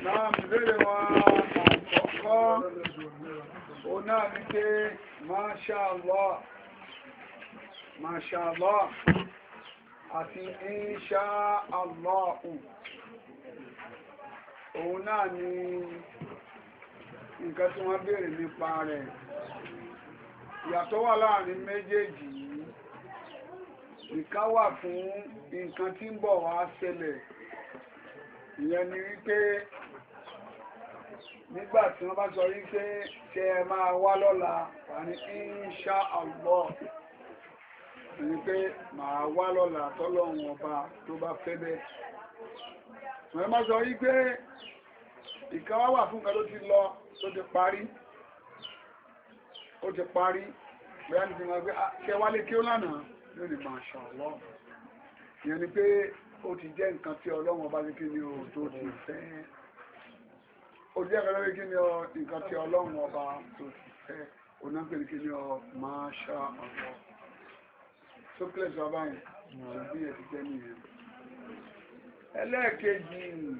Náà ìbéèrè wọn àkọ́kọ́ òun náà ní pé Masha Allah àti Insha Allah òun náà ni nǹkan tí wọ́n béèrè nípa rẹ̀. Ìyàtọ̀ wà láàrin méjèèjì yìí. Ìkan wà fún nǹkan tí ń bọ̀ wá ṣẹlẹ̀. Ìyẹn ni wípé nígbà tí wọ́n bá sọ wípé ṣé ẹ máa wá lọ́la wà ní Insha Allah. Ní pé màá wá lọ́la tọ́lọ́run ọba tó bá fẹ́ bẹ́ẹ̀. Wọ́n máa sọ wípé ìkan wá wà fún nǹkan tó ti lọ tó ti parí. Ó ti parí. Bóyá ní ti máa gbé ṣé wálé kí ó lánàá yóò ní Masha Allah. Ìyẹn ni pé ó ti jẹ́ nǹkan tí Ọlọ́run ọba ní kí ni o tó ti fẹ́. Ó jẹ́ nǹkan lórí kí ni o nǹkan tí Ọlọ́run ọba tó ti fẹ́. Ó náà pè ní kí ni o Masha Allah. Sókèlè sọ báyìí, ṣe bí ẹ̀ ti jẹ́ nìyẹn. Ẹlẹ́ẹ̀kejì,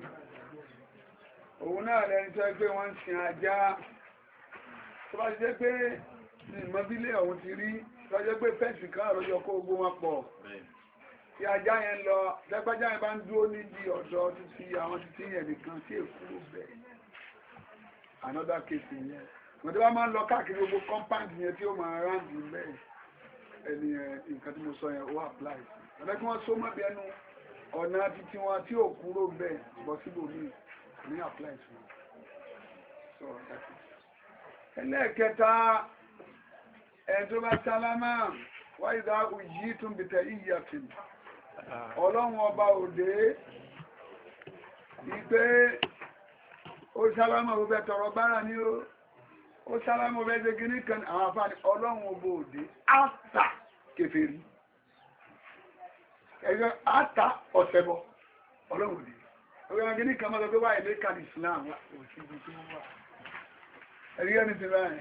òun náà lẹni tó ẹgbẹ́ wọ́n ń sin ajá. Tó bá ti jẹ́ pé ìmọ̀bílẹ̀ ọ̀hún ti rí, tó bá jẹ́ pé fẹ́ǹsì kan àròjọ kó gbogbo wọn pọ̀. Tí ajá yẹn lọ, lẹ́gbẹ́já yẹn bá ń dúró níbi ọ̀dọ̀ títí àwọn títí yẹn nìkan tí èkúrò bẹ̀. Another case yẹn. Wọ́n tó bá máa ń lọ káàkiri gbogbo compound yẹn tí ó máa ráǹdì bẹ́ẹ̀. Ẹni nǹkan tí mo sọ yẹn ó apply. Ọ̀dọ́ kí wọ́n só mọ́ bí ẹnu ọ̀nà títí wọn tí ò kúrò bẹ́ẹ̀ bọ́ síbò míì ní apply fún wọn. So that is. Ẹlẹ́ẹ̀kẹta, ẹni tó bá sálámà wáyé dá òyì tún bìtẹ̀ ìyàtì. Ọlọ́run ọba òde ìpé ó sálámà ó bẹ tọrọ bára ní ó sálámà ó bẹ ṣe gíní kan àwọn afáàní Ọlọ́run ọba òde áta kèfèrí. Ẹgbẹ́ áta ọ̀sẹ̀bọ̀ Ọlọ́run òde. Ọgbẹ́ gíní kan máa lọ pé wáyé lé kan Islam wà òsìbí tó wà. Ẹgbẹ́ ní ti báyìí.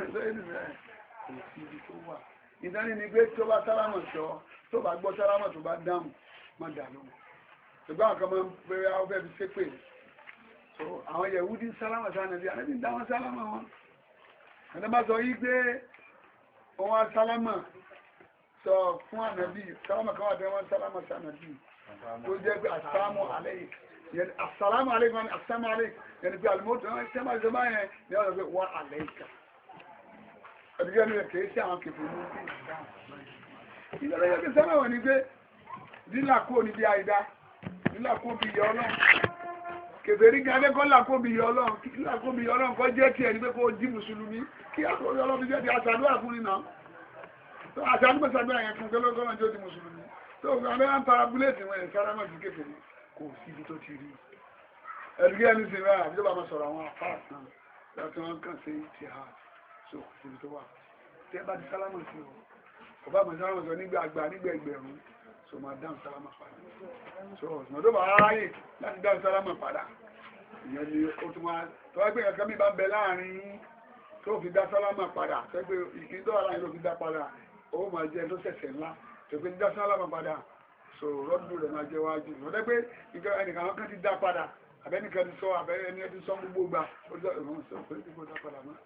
Òsìbí tó wà. Ìdání ni pé tó bá sálámà sọ, tó bá gbọ́ sálámà tó bá dáhùn, má dà lóhùn. Ṣùgbọ́n àwọn kan máa ń pèrè àwọn fẹ́ fi ṣépè. So àwọn Yẹ̀húdí sálámà sáà nàbí, àlẹ́ bí ń dá wọn sálámà wọn. Ẹ̀dá bá sọ yí pé òun á sálámà sọ fún ànàbí, sálámà kan wà bẹ́ẹ̀ wọ́n sálámà sí ànàbí. Tó jẹ́ pé àsámù àlẹ́yìn. Yẹn àsálámù àlẹ́yìn wọn ni àsámù àlẹ́yìn. Yẹn ni pé àlùmọ́tò wọn ṣẹ́ máa ṣe báyẹn ni wọ́n sọ pé wọ́n àlẹ́yìká. Ẹ̀dùkẹ́ ni kìí ṣe àwọn kìfì mú sí ìdáhùn. Ìgbàlẹ̀ yẹ́ kí sábà wọ̀ ní pé dílà kó níbi àìdá, dílà kó bí yọ ọlọ́run. Kèfèrí gan abẹ́kọ́ là kó bí yọ ọlọ́run, kí dílà kó bí yọ ọlọ́run kọ́ jẹ́ tiẹ̀ ní pé kó jí mùsùlùmí, kí àkórí ọlọ́run jẹ́ ti àṣàdúrà fún nínà. Tó àṣàdúrà sàdúrà yẹn fún kélógọ́nà jẹ́ ti mùsùlùmí. Tó abẹ́ ń parabúlẹ̀tì wọn ẹ̀ sára náà sí kèfèrí kò sí ibi tó ti rí. Ẹ̀dùkẹ́ ni sì rà àbí tó bá máa sọ̀rọ̀ àwọn àfáà náà láti wọn kàn sí ti ha. So kò tó wà. Tẹ́ bá ti sálámà sí ọ. Ọba àmọ̀ sálámà sọ nígbà àgbà nígbà ẹgbẹ̀rún. So máa dáhùn sálámà padà. So ọ̀sán tó bá ráyè láti dáhùn sálámà padà. Ìyẹn ni ó tún máa tọ́ ẹgbẹ́ kankan mi bá ń bẹ láàrin tó fi dá sálámà padà. Tẹ́gbẹ́ ìkíní tó wà láàrin ló fi dá padà. Ó máa jẹ́ tó ṣẹ̀ṣẹ̀ ńlá. Tẹ́gbẹ́ dá sálámà padà. So rọ́dù rẹ̀ máa jẹ́ wájú. Ọ̀dẹ́gbẹ́ ẹnìkan kan ti dá padà. Àbẹ́nìkan ti sọ àbẹ́ni ẹni sọ gbogbo gbà. Ó jẹ́ ìrọ̀rùn sọ pé kí kò dá padà mọ́.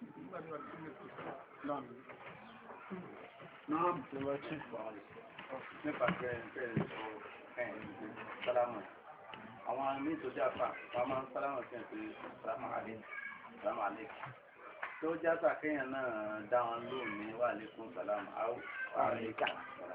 Náà tí wọ́n tún fọ́ nípa pẹ́ẹ̀pẹ́ẹ̀ sọ sálámà. Àwọn àmì ìtọ́jú àpá wọ́n máa ń sálámà sí ẹ̀pẹ́ sálámà àlẹ́. Tó játa kéèyàn náà dá wọn lóhùn ní wà lẹ́kùn sálámà àlẹ́kà.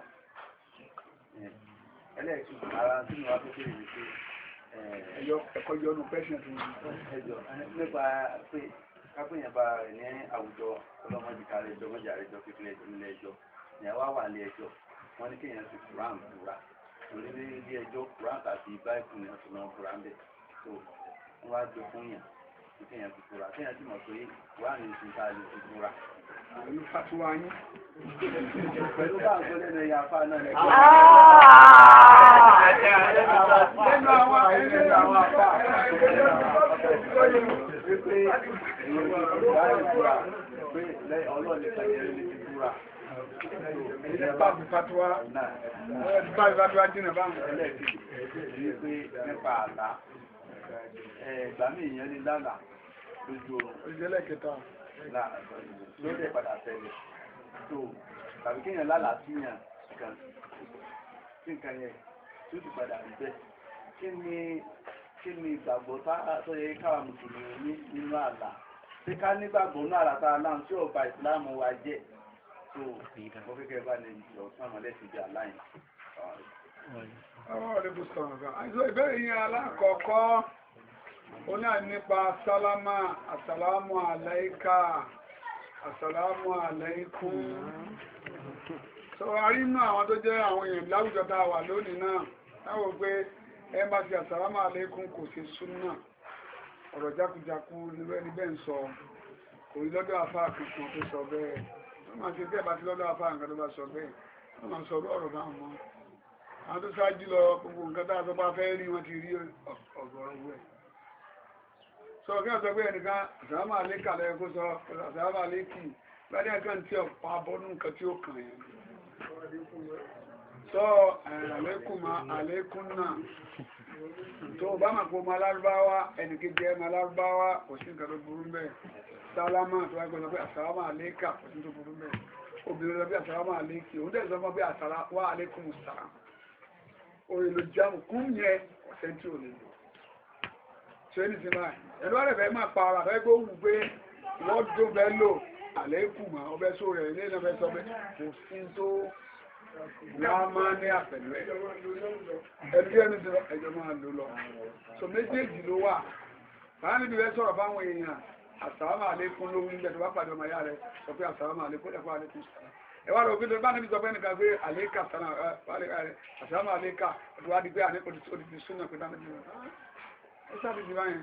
Ẹlẹ́ẹ̀kì ara tí mo wá tó kéré ní pé ẹ̀kọ́ yọnu pẹ́ṣẹ̀ tó ń ẹjọ́ nípa pé kápẹ́yìn bá rẹ̀ ní àwùjọ ọlọ́mọdé kárẹ̀ ẹjọ́ mọ́jà rẹ̀ jọ kékeré nílé ẹjọ́ ìyàwó wà ní ẹjọ́ wọ́n ní kéèyàn fi Quran búra torí ní ilé ẹjọ́ Quran àti báìkù ni wọ́n ti máa búra ń bẹ̀ tó wọ́n wá jọ fún yàn kí kéèyàn fi búra kéèyàn sì mọ̀ pé Quran ní ìsìnká lè fi búra. Àyè fatuwa yín. Pẹ̀lú bá àgbọ̀ lẹ́nu ẹ̀yà afá náà lẹ́gbẹ̀ẹ́. Lẹ́nu àwọn afá. Wípé ìròyìn búra pé ọlọ́ọ̀lẹ́ sàyẹ̀rẹ́ lè fi búra. Báàbí fatuwa jìnà báwọn. Ẹlẹ́ẹ̀kejì ní pé nípa àlá ìgbà míì èèyàn ní lálà lójú oorun. ìjẹ́lẹ̀ kẹta. ló dẹ̀ padà tẹ̀lé. tó tàbí kéèyàn lálà síyàn kan sí nǹkan yẹn tó ti padà rí bẹ́ẹ̀. kí ni ìgbàgbọ́ tó yẹ káwa mùsùlùmí nínú àlá? ṣé ká nígbàgbọ́ nínú àlá tá a láǹ tí ọba ìsìláàmù wa jẹ́? tó mo kékeré bá lè lọ fún àmọ́lẹ́sì ìjà láyìn. Àwọn ọ̀rẹ́bù sọ̀rọ̀ gan. Àìsọ ìbéèrè yẹn alákọ̀ọ́kọ́, ó náà nípa sálámà, àsàlámù àláíkà, àsàlámù àláíkùm. Sọ àrí inú àwọn tó jẹ́ àwọn èèyàn láwùjọ tá a wà lónìí náà, táwọn pé ẹ bá ti àsàlámù àláíkùm kò sí súnà. Ọ̀rọ̀ jákujàku nírú ẹni bẹ́ẹ̀ ń sọ, kò rí lọ́dọ̀ àfáà kankan tó sọ bẹ́ẹ̀. Wọ́n máa ti bẹ́ẹ̀ bá ti lọ́dọ̀ àfáà nǹkan tó bá sọ bẹ́ẹ̀. Wọ́n máa sọ ọ̀rọ̀ bá wọn. Àwọn tó ṣáájú lọ gbogbo nǹkan tá a sọ bá fẹ́ rí wọn ti rí ọ̀gọ̀rọ̀ ẹ̀. Sọ kí wọ́n sọ pé ẹnìkan àsàlámù àlékà lẹ́yìn kó sọ àsàlámù àlékì ládé ẹ̀kan tí ọ̀pá bọ́nú nǹkan tí ó kàn yẹn. Sọ àlékún náà tó bá máa kó máa lárúbáwá ẹnìkejì ẹ̀ máa lárúbáwá kò sí nǹkan tó burú bẹ́ẹ̀. Sálámà tó wáyé gbọ́dọ̀ pé àsàlámù àlékà kò sí tó burú bẹ́ẹ̀. Obìnrin lọ bí àsàlámù àlékì òun dẹ̀ sọ fún bí àsàlámù àlékùm sàlámù. Orin ló jáàmù kún yẹ ọ̀sẹ̀ tí ò lè lò. Ṣé ní ti máa ẹ̀lú ọ̀rẹ́ fẹ́ máa pa ara fẹ́ gbó wù pé wọ́n tó bẹ́ lò àlékù mọ́ ọbẹ̀ só rẹ̀ ilé náà fẹ́ sọ pé kò sí tó wá máa ní àpẹ̀lú ẹ̀. Ẹbí ẹni tí ẹjọ́ máa lò lọ. So méjèèjì ló wà. Báyọ̀ níbi rẹ̀ sọ̀rọ̀ fáwọn èèyàn àsàlámù àlékún ló ń bẹ̀ tó bá pàdé ọmọ ìyá rẹ̀ sọ pé àsàlámù àlékún ẹ̀kọ́ àlékún sàlámù. Ẹwà lọ gbé bá níbi sọ pé nìkan pé àlékà sánà àsàlámù àlékà ọdún wá di pé àní òdìdí súnà pé dáná jù ó sábì jù báyẹn.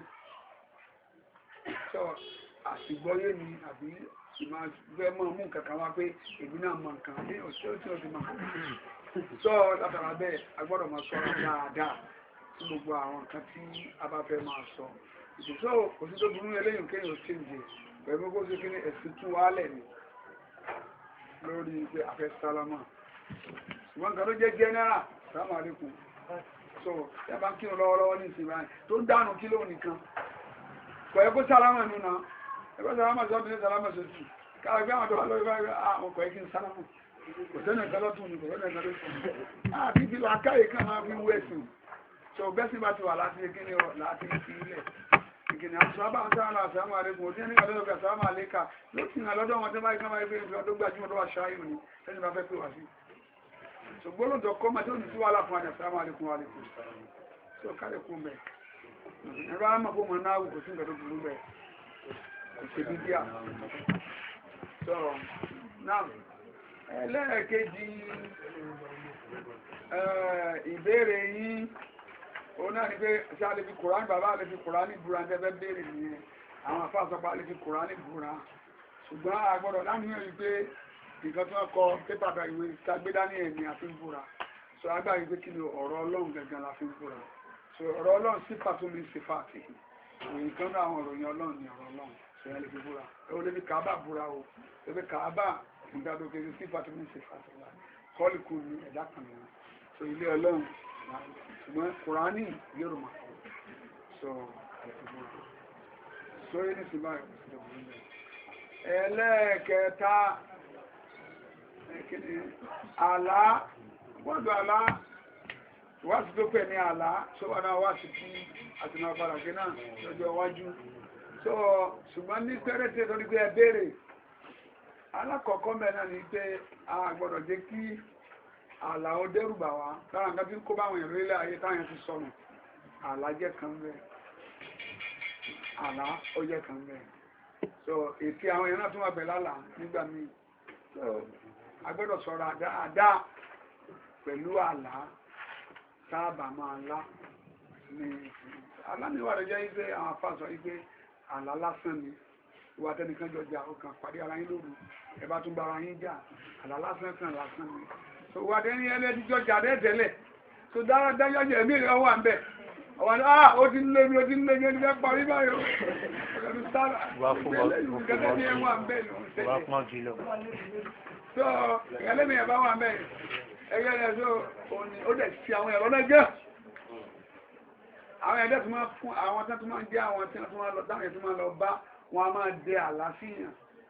Sọ àṣìgbọ́yé ni àbí ìmọ̀ gbẹ́ mọ́ mú kankan wá pé èmi náà mọ nǹkan ní òṣèlú tí ó ti mọ̀. Sọ látara bẹ́ẹ̀ a gbọ́dọ̀ máa sọ dáadáa fún gbogbo àwọn nǹkan tí a bá fẹ́ máa sọ. Ìdòsó òsì tó burú eléyìí kéèyàn ó ṣèǹjẹ pẹ̀lú kó ṣe kí ni ẹ̀sìn tún wálẹ̀ ni lórí pé afẹ́ sálámà. Ṣùgbọ́n nǹkan tó jẹ́ general sálámà àlékún. So ẹbá kí o lọ́wọ́lọ́wọ́ ní ìsinmi ráyìn tó dánù kí ló nìkan. Kọ̀ ẹ kó sálámà nínú ẹgbẹ́ sálámà sọ́dún ní sálámà sọ́tù. Káàgbé àwọn tó wà lórí báyìí àwọn kọ̀ ẹ kí n sálámà. Kò sẹ́nà ẹ̀kan lọ́tún ní kò sẹ́nà ẹ̀kan lọ́tún. Àti fi làákàyè kan máa fi wú ẹ̀sìn. So bẹ́sìn bá ti wà láti kí ni láti fi ilẹ̀. Ìkìnnì àṣàbà ń sáà náà sàmà àlékún òtí ẹni àdọ́dọ̀ gbà sàmà àlékà ló ti hàn lọ́dọ̀ wọn tẹ́ báyìí kan báyìí pé ọdún gbajúmọ̀ tó wà ṣááyù ni ẹni bá fẹ́ pè wá sí. Ṣùgbọ́n ló dọ̀kọ́ máa tí ó ní sí wàhálà fún àjà sàmà àlékún àlékún. Ṣé o kálẹ̀ kún bẹ̀? Ẹ̀rọ àmọ́ kó mọ̀ náà wù kò sí nǹkan tó burú bẹ̀. Kò ṣe bí díà. Sọ náà ẹlẹ́ẹ̀kejì ìbéèrè yín. Ó náà ni pé ṣe a lè fi Kùránì bàbá lè fi Kùránì búra ń tẹ́fẹ́ béèrè nìyẹn àwọn afáàsọpá lè fi Kùránì búra ṣùgbọ́n agbọ́dọ̀ láníyàn rí pé nǹkan tó kọ pépà bá ìwé ìtagbédá ní ẹ̀mí àfi ń búra so agbára rí pé kí ni ọ̀rọ̀ Ọlọ́run gangan la fi ń búra so ọ̀rọ̀ Ọlọ́run sífà tó ní sífà àti ìròyìn kan náà àwọn ìròyìn Ọlọ́run ni ọ̀rọ̀ Ọlọ́run so ẹ lè fi búra ó lè fi Kàábà búra o lè fi Kàábà ìgbàdókè sífà tó ní sífà àti kọ́lìkù ní ẹ̀dá kan nìyẹn so ilé Ọlọ́run ṣùgbọ́n Kùránì Yorùbá so yé ní ṣùgbọ́n ẹlẹ́ẹ̀kẹta àlá gbọ́dọ̀ àlá wáṣí tó pẹ̀ ní àlá tó wà náà wáṣí tí àti náà bàràgé náà lọ́jọ́ iwájú so ṣùgbọ́n ní pẹ́rẹ́tẹ́ tó ní pé ẹ béèrè alákọ̀ọ́kọ́ mẹ́ náà ni pé a gbọ́dọ̀ jẹ́ kí àlà ó dẹ́rùbà wá lára nǹkan tí ń kó báwọn èrò ilé ayé táyàn ti sọnù àlá jẹ́ kan bẹ́ẹ̀ àlá ó jẹ́ kan bẹ́ẹ̀ so ètí àwọn èèyàn náà tún wà bẹ̀ lálà nígbà míì so a gbọ́dọ̀ sọ̀rọ̀ dáadáa pẹ̀lú àlá sábà máa lá ní aláníwà rẹ̀ jẹ́ wípé àwọn afáàsọ wípé àlá lásán ni ìwà tẹnìkan jọ jà ọkàn pàdé ara yín lóru ẹ bá tún bá ara yín jà àlá lásán kan lásán ni so wà tẹni ẹlẹ́dí jọ jà dẹ́tẹ̀lẹ̀ so dájọ́ jẹ́ ẹ̀mí rẹ̀ wà ń bẹ̀ ọ̀wọ́n ó ti ń lé mi ó ti ń lé mi ó ti fẹ́ parí báyìí ọ̀gẹ̀dù sára ìgbẹ́lẹ̀ ìlú gẹ́gẹ́ bí ẹ wà ń bẹ̀ lòún tẹ́lẹ̀ so ẹlẹ́mì ẹ̀ bá wà ń bẹ̀ ẹgbẹ́ rẹ̀ so ó dẹ̀ sí àwọn ẹ̀rọ náà gẹ́ àwọn ẹ̀dẹ́ tó máa fún àwọn tó máa jẹ́ àwọn tí wọ́n máa lọ dáhùn tó máa lọ bá wọn a máa dẹ àlàáfíà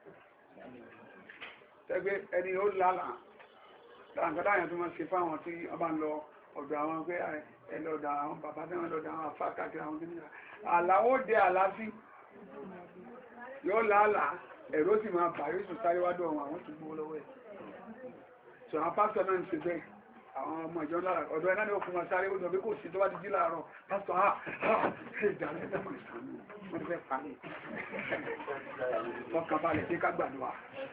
tẹ́gbẹ́ ẹni ó lálàá dáhùn tó máa ṣe fáwọn tí wọ́n bá ń lọ ọ̀dọ̀ àwọn pé ẹlọ́dọ̀ àwọn bàbá tí wọ́n lọ́dọ̀ àwọn afá káàkiri àwọn tí wọ́n àlàó dẹ àlàáfí yóò lálàá ẹ̀rọ sì máa bà yóò sùn sáré wádọ̀ àwọn tó gbówó lọ́wọ́ ẹ̀ sọ àwọn pásítọ̀ náà ń ṣe bẹ́ẹ̀ àwọn ọmọ ìjọ lára ọ̀dọ̀ ẹ̀ náà ni ó fún wọn sáré ó dọ̀bí kò sí tó bá ti jí láàárọ̀ pásítọ̀ ṣe ìdàrẹ́ ẹ̀dàmọ̀ ìsànú wọ́n ti fẹ́ pa ní ọkàn balẹ̀ sí ká gbàdúrà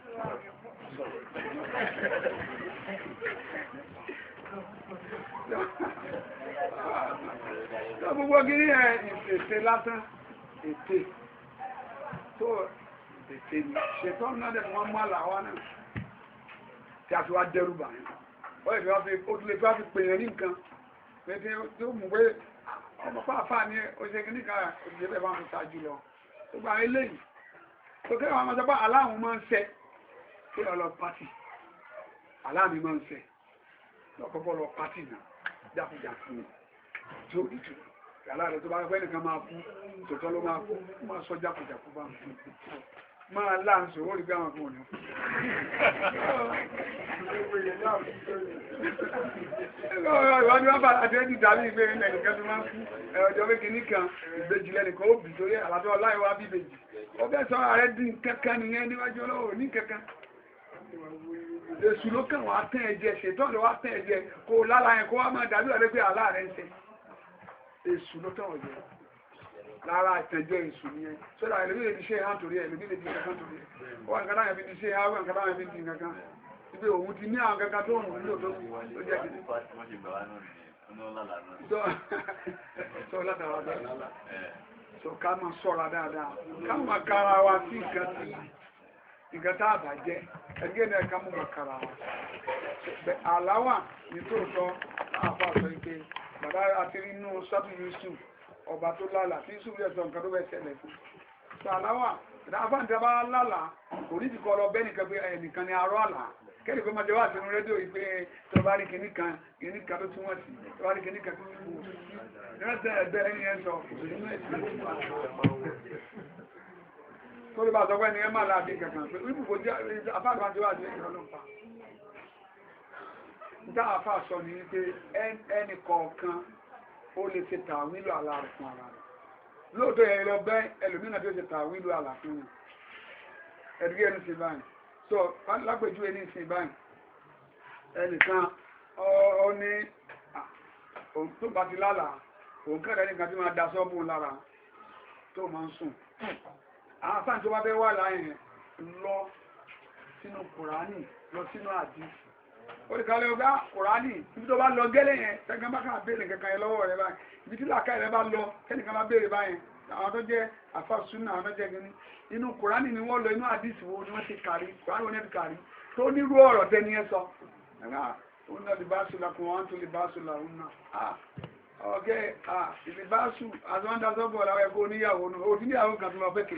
gbogbo gírí ẹ̀ ètè lásán ètè tó ètè ní ṣètò náà dẹ̀ wọ́n mú àlàwà náà tí a fi wá dẹ́rù bà yẹn ó lè fi wá fi pèèyàn ní nǹkan pé tí ó mú pé ọmọ pàápàá ní oṣèké níka òṣèké bẹ́ẹ̀ bá ń ta jù lọ tó gba eléyìí tó kẹ́ àwọn ọmọdé aláwọn máa ń ṣẹ kí lọ pátì aláàmì máa ń ṣẹ lọ́kọ́kọ́ lọ pátì náà jáfùjáfù tí ó dìtù yàrá rẹ̀ tó bá pẹ́ nìkan máa kú tòótọ́ ló máa kú máa sọ jáfùjáfù bá ń fún máa láǹsò ó rí bí àwọn ọmọ òní ìwádìí wọ́n bá àti ẹni dàbí ìgbé ilẹ̀ nìkan tó máa ń fún ọjọ́ méjì nìkan ìbejì lẹ́nìkan ó bì torí àlàbẹ́ ọláìwá bí ìbejì ó bẹ́ sọ ààrẹ dín kankan nìyẹn níwájú ọlọ́wọ́ ní kankan èsù ló kàn wá tẹ́ ẹ̀jẹ̀ ṣètọ́ ló wá tẹ́ ẹ̀jẹ̀ kó lára yẹn kó wá máa dàbí ọ̀rẹ́ pé àlá rẹ̀ ń ṣe èsù ló tàn ọ̀jẹ̀ lára ìtẹ̀jọ́ èsù nìyẹn sọ́dọ̀ ẹlòmí lè fi ṣe hàn torí ẹ̀ ẹlòmí lè fi kankan torí ẹ̀ wọ́n nǹkan táwọn fi ti ṣe hàn nǹkan táwọn fi ti kankan ibi òun ti ní àwọn kankan tó ń lò tó jẹ́ kìí sọ látara dáadáa sọ ká máa sọ́ra dáadáa ká máa kára wa sí nǹkan tá a bàjẹ́ ẹgbẹ́ náà ká mú kára wa àláwà ní tòótọ́ láàfà sọ pé bàbá àti inú sọ́tù Yusuf ọba tó lálà tí Yusuf yẹ sọ nǹkan tó bẹ́ẹ̀ ṣẹlẹ̀ fún sọ àláwà ìdáfà ní tẹ́bá lálà kò ní ìdíkọ́ lọ bẹ́ẹ̀ nìkan pé ẹnìkan ni arọ́ àlà kẹ́lì pé máa jẹ́ wà sínú rédíò yìí pé tó bá rí kìíní kan tó túmọ̀ sí tó bá rí kìíní kan tó túmọ̀ sí ìrẹsẹ̀ ẹgbẹ́ ẹni yẹn sọ tó lè bá sọ pé ẹni ẹ máa láàbí kankan pé wípùpò jẹ́ afáàdùn àti wà ní ìrọ̀lọ́pàá níta àfáà sọ ní wípé ẹnì kọ̀ọ̀kan ó lè ṣe tàwílò àlà rẹ̀ fún ara rẹ̀ lóòótọ́ yẹn lọ bẹ́ ẹlòmínà tó ṣe tàwílò àlà fún yẹn ẹ̀dùgẹ́ ẹni sí báyìí so lápèjú ẹni sí báyìí ẹnìkan ó ní tó bá ti lálà òun kẹ́rẹ̀ nìkan tí máa da sọ́ọ̀bù lára tó máa ń sùn àwọn afáàn tó bá bẹ́ wà láyìn lọ sínú Kùránì lọ sínú àdìsí oríkàlẹ̀ ọgá Kùránì ibi tó bá lọ gẹ́lẹ̀ yẹn tẹ́gbẹ́ bá kàn béèrè kankan yẹn lọ́wọ́ rẹ̀ báyìí ibi tí làákà rẹ̀ bá lọ kẹ́nìkan bá béèrè báyìí àwọn tó jẹ́ àfàsúnà àwọn tó jẹ́ gẹ́ni inú Kùránì ni wọ́n lọ inú àdìsí wo ni wọ́n ti kàrí Kùránì wọn ti kàrí tó nírú ọ̀rọ̀ tẹ́ni ẹ sọ òun náà libáṣu làkùn wọn tó libáṣu làwọn náà ọ̀gẹ́ ìlibáṣu àtúwọ́ndásọ́bọ̀ làwọn ẹ̀kọ́ oníyàwó náà òdí níyàwó kan tó lọ fẹ́kẹ̀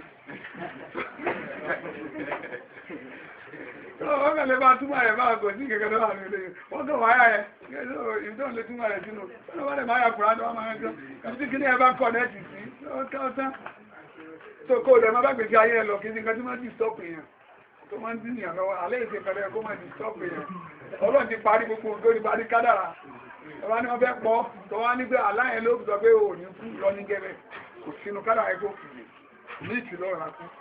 wọ́n kàn lè bá túmọ̀ rẹ̀ bá gò sí kẹ̀kẹ́ lọ́wọ́ àmì ilé wọ́n kàn wáyà ẹ̀ ìdó lè túmọ̀ rẹ̀ sínú wọ́n lè máa yà kùrá lọ́wọ́ máa ń gbọ́ ìdí kí ní ẹ bá kọ̀ nẹ́ẹ̀tì sí ọ̀tán tó kó lè máa bá gbèsè ayé ẹ lọ kí ní nǹkan tí máa ń disturb èèyàn tó máa ń dín ìyàn lọ́wọ́ alẹ́ ìṣe pẹ̀lẹ́ kó máa disturb èèyàn Ọlọ́run ti parí gbogbo ògbó ní parí kádàrà ọba ní wọ́n fẹ́ pọ̀ tó wá ní pé aláyẹn ló sọ pé ò ní fún lọ ní gẹ́gẹ́ kò sínú kádàrà ẹgbẹ́ òkú ní ìtìlọ́ ra kú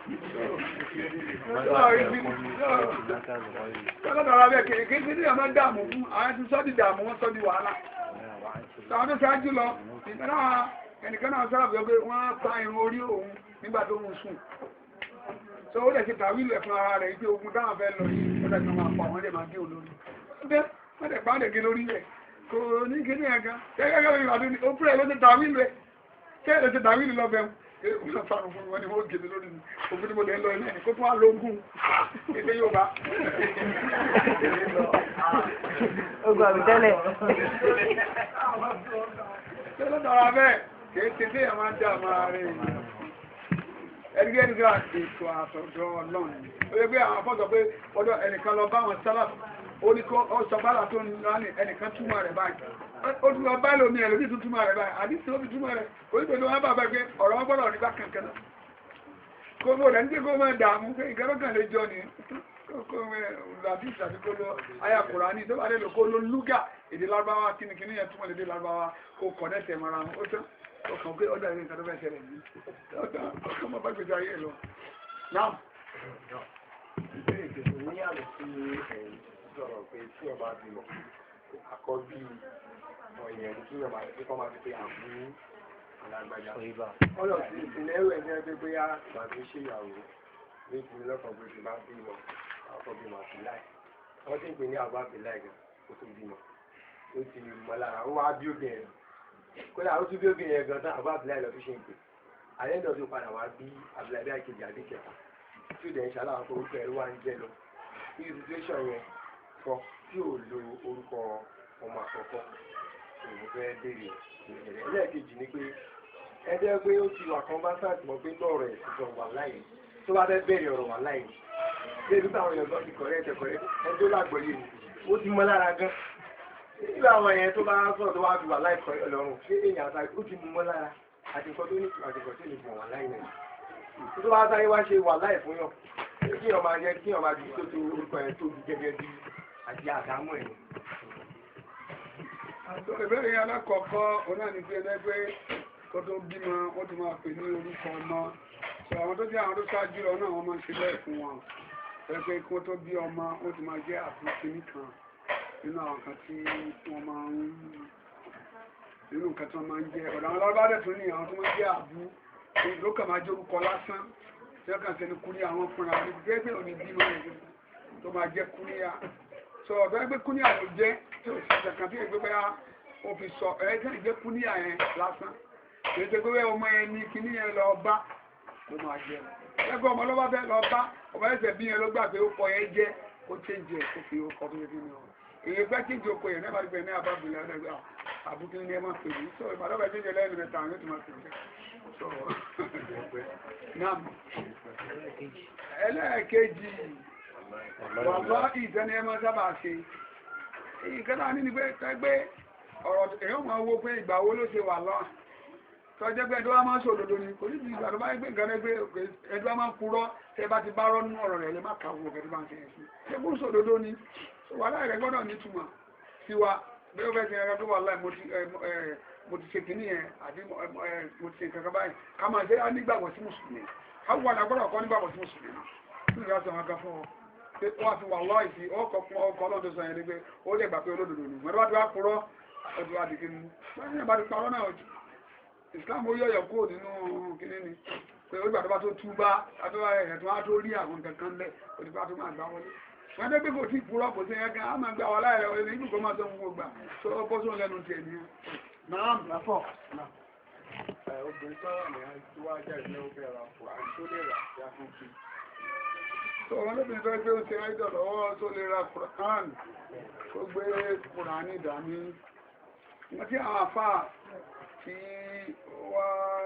Tọ́lọ́dọ̀rọ̀ abẹ́ kèrèké sí ní ọmọ dàmù fún àwọn tí sọ́dí dàmù wọ́n sọ́dí wàhálà. Àwọn tó ṣáájú lọ, ẹnìkan náà sọ́rọ̀ pé wọ́n pa irun orí òun nígbà tó ń sùn. So ó lè ṣe tàwílù ẹ̀fún ara rẹ̀ wípé ogun táwọn fẹ́ lọ yìí, ó lè kan máa pa wọ́n lè máa gé olórí. Wọ́n lè pa wọ́n lè gé lórí rẹ̀. Kò ní kí ní ẹ̀gá. Gẹ́gẹ́ ó púrẹ̀ ló ti tàwílù ẹ̀. Kẹ́ ló ti tàwílù lọ bẹ̀rù. Wọ́n fàrùn fún wọn ni wọ́n gẹ̀ẹ́ lórí ní òfin mo lè lọ ilé ẹni kó tó wà lógún ilé yóò bá. Ogun àbìtẹ́lẹ̀. Ṣé ló dára bẹ́ẹ̀ kìí ṣe tí ẹ̀mọ́ jẹ́ àmà rẹ̀ ẹgbẹ́ nígbà ètò àtọ̀dọ̀ Ọlọ́run. Ó yẹ pé àwọn afọ́sọ pé ọdọ̀ ẹnìkan lọ bá wọn sálàfù ó ní kó sọ bálà tó ń lọ ní ẹnìkan túmọ̀ rẹ̀ báyìí ó tún lọ bá lómi ẹlòmí tún túmọ̀ rẹ̀ báyìí àbí tí ó fi túmọ̀ rẹ̀ onígbèdè wọn bàbá pé ọ̀rọ̀ wọn gbọ́dọ̀ nígbà kankan náà kó mọ̀ rẹ̀ ní pé kó mọ̀ dààmú pé ìgbẹ́rọ̀ kan lè jọ ní kó làbí ìsàbí kó lọ àyà Kùránì tó bá lè lò kó lọ lúgà èdè Lárúbáwá kínníkínní yẹn túmọ̀ lédè Lárúbáwá kó kọ̀ nẹ́tẹ̀ mara wọn ó tán ó kàn pé ọ̀dà ìrìn ìkàtọ́ fẹ́ ṣẹlẹ̀ yìí ọkàn mọ̀ bá gbèjà ayé lọ náà. ní àmì tí sọ̀rọ̀ pé tí ọba bímọ àkọ́bí ọ̀yẹ̀ tí ọba tí kọ́ máa fi pé àbúrú alágbájá. ọ̀rọ̀ sí ìpínlẹ̀ ẹ̀rọ ẹ̀jẹ̀ pé bóyá ìgbà tó ṣe ìyàwó ní ìpínlẹ̀ lọ́kàn pé ti bá bímọ àkọ́bí máa fi láì. wọ́n ti ń pè ní àbá fi láì gan kó tó bímọ. ó ti mọ lára ó wá bí obìnrin kódà ó tún bí obìnrin gan tán àbá fi láì lọ fi ṣe ń pè. àyẹ̀dọ̀ tó padà wá bí abúlé àkejì àdékẹ́fà tí ó dẹ̀ ń ṣaláwọ̀ pé orúkọ ẹ̀rọ wá ń jẹ́ lọ ní situation yẹn fọ tí ò lo orúkọ ọmọ àkọ́kọ́ òun fẹ́ béèrè ìrìnlẹ̀ ẹlẹ́ẹ̀kejì ni pé ẹjẹ́ pé ó ti wà kan bá sáàtì mọ́ pé lọ́rọ̀ ẹ̀ ti sọ wà láyé tó bá fẹ́ bẹ̀rẹ̀ ọ̀rọ̀ wà láyé lébi táwọn èèyàn kan ti kọ̀rẹ́ ẹ̀ tó lágbọ̀ọ́yé ni ó ti mọ́ lára gan nígbà àwọn yẹn tó bá sọ̀rọ̀ tó wá fi wà láì kọ́ ọlọ́run ṣé èèyàn àtàkì ó ti mọ́ lára àtìkọ́ tó ní àtìkọ́ tó ní fún wà láyé náà tó bá sáré wá ṣe wà láì fún yàn kí ọmọ ajẹ́ kí ọmọ ajẹ́ tó tó orúkọ ẹ̀ tó bí gẹ́gẹ́ bí àti àdámọ́ ẹ̀. ìbéèrè yẹn alákọ̀ọ́kọ́ ọ̀nà ní pé ẹgbẹ́ kó tó bímọ ó ti máa pè ní orúkọ ọmọ sọ àwọn tó jẹ́ àwọn tó ṣáájú lọ náà wọ́n máa ń ṣe bẹ́ẹ̀ fún wọn ẹgbẹ́ kó tó bí ọmọ ó ti máa jẹ́ àbúkí nìkan nínú àwọn kan tí wọ́n máa ń nínú nǹkan tí wọ́n máa ń jẹ́ ọ̀dọ̀ àwọn alábàádẹ́ tó ní àwọn tó máa ń jẹ́ àbú ló kà máa jẹ́ orúkọ lásán tí wọ́n kàn sẹ́ni kúníyà àwọn fúnra wọn níbi gẹ́gẹ́ òní bímọ tó máa jẹ́ kúníyà sọ ọ̀dọ́ ẹgbẹ́ kúníyà ló jẹ́ tí ó sì ṣàkàn tí ẹgbẹ́ bẹ́yà ó fi sọ ẹ̀ẹ́dẹ́ ìgbẹ́ kúníyà yẹn lásán kì í ṣe pé ọmọ yẹn ní kíní yẹn lọ bá ló máa jẹ́ ẹgbẹ́ ọmọ lọ́wọ́ bẹ́ẹ̀ lọ bá ọmọ ẹsẹ̀ bí yẹn ló gbà pé ó kọ yẹn jẹ́ ó change ẹ̀ kó fi ó kọ tó yẹ kí ni ọ èyí gbẹ́ change okò yẹn náà bá gbẹ ní abábìlẹ̀ ẹ̀ẹ́dẹ́gbẹ́ àbúkí ní ẹ máa pè mí sọ ìbàdàn change lẹ́yìn mẹ́ta àwọn yóò tún máa pè mí ẹlẹ́ẹ̀kejì wàlọ́ ìtẹ́ni ẹmọ sábà ṣe ìkẹta ní ní pé tẹ́gbé ọ̀rọ̀ èyàn máa wo pé ìgbà wo ló ṣe wà lọ́ tọ́jẹ́ pé ẹjọ́ wá máa ń sòdodo ni kò ní ti ìgbà tó bá gbé nǹkan ẹgbẹ́ ẹjọ́ wá máa ń purọ́ tẹ́ bá ti bá rọ́ nínú ọ̀rọ̀ rẹ̀ lè má kàwọ́ ọ̀gẹ̀ tó bá ń ṣe ẹ̀sìn ṣé kó sòdodo ni wà láì rẹ̀ gbọ́dọ̀ nítumọ̀ sí wa bí ó fẹ́ ti ẹ̀rọ tó wà láì mo ti ṣe kìíní yẹn àbí mo ti ṣe nǹkan kan báyìí ká máa ṣe á nígbàgbọ́ sí mùsùlùmí káwọn wà lágbọ́dọ̀ kọ́ nígbàgbọ́ sí mùsùlùmí náà tí ìgbà sọ wọn kan fún ọ pé wọ́n ti wà lọ́ọ̀ ìsí ọkọ̀ ọlọ́run tó sọ yẹn ni pé ó lè gbà pé olódodo ni mọ̀tò bá ti wá purọ́ ọdún wa di kí ni wọ́n ní ìbá ti parọ́ náà ojú Islam ó yọ̀yọ̀ kúrò nínú kíní ni pé ó gbà tó bá tó túbá àtúwà ẹ̀ tó wá tó rí àwọn nǹkan kan lẹ̀ òdìbá tó máa gbá wọlé wọ́n dé pé kò tí purọ́ kò sí ẹ̀kan á máa gbà wà láìrẹ̀ ọ̀rẹ́ ibùkọ máa sọ fún gbogbo tó ọkọ̀ sóun lẹ́nu tiẹ̀ ní náà láfọ̀ obìnrin sọ̀rọ̀ ní àti wá jẹ́ ìpínlẹ̀ ó fẹ́ ra Kùránì tó lè rà sí àkókò. tó wọn lóbìnrin tó gbé oúnjẹ ẹjọ́ lọ́wọ́ tó lè ra Kùránì tó gbé Kùránì dání wọ́n tí àwọn àfáà tí wá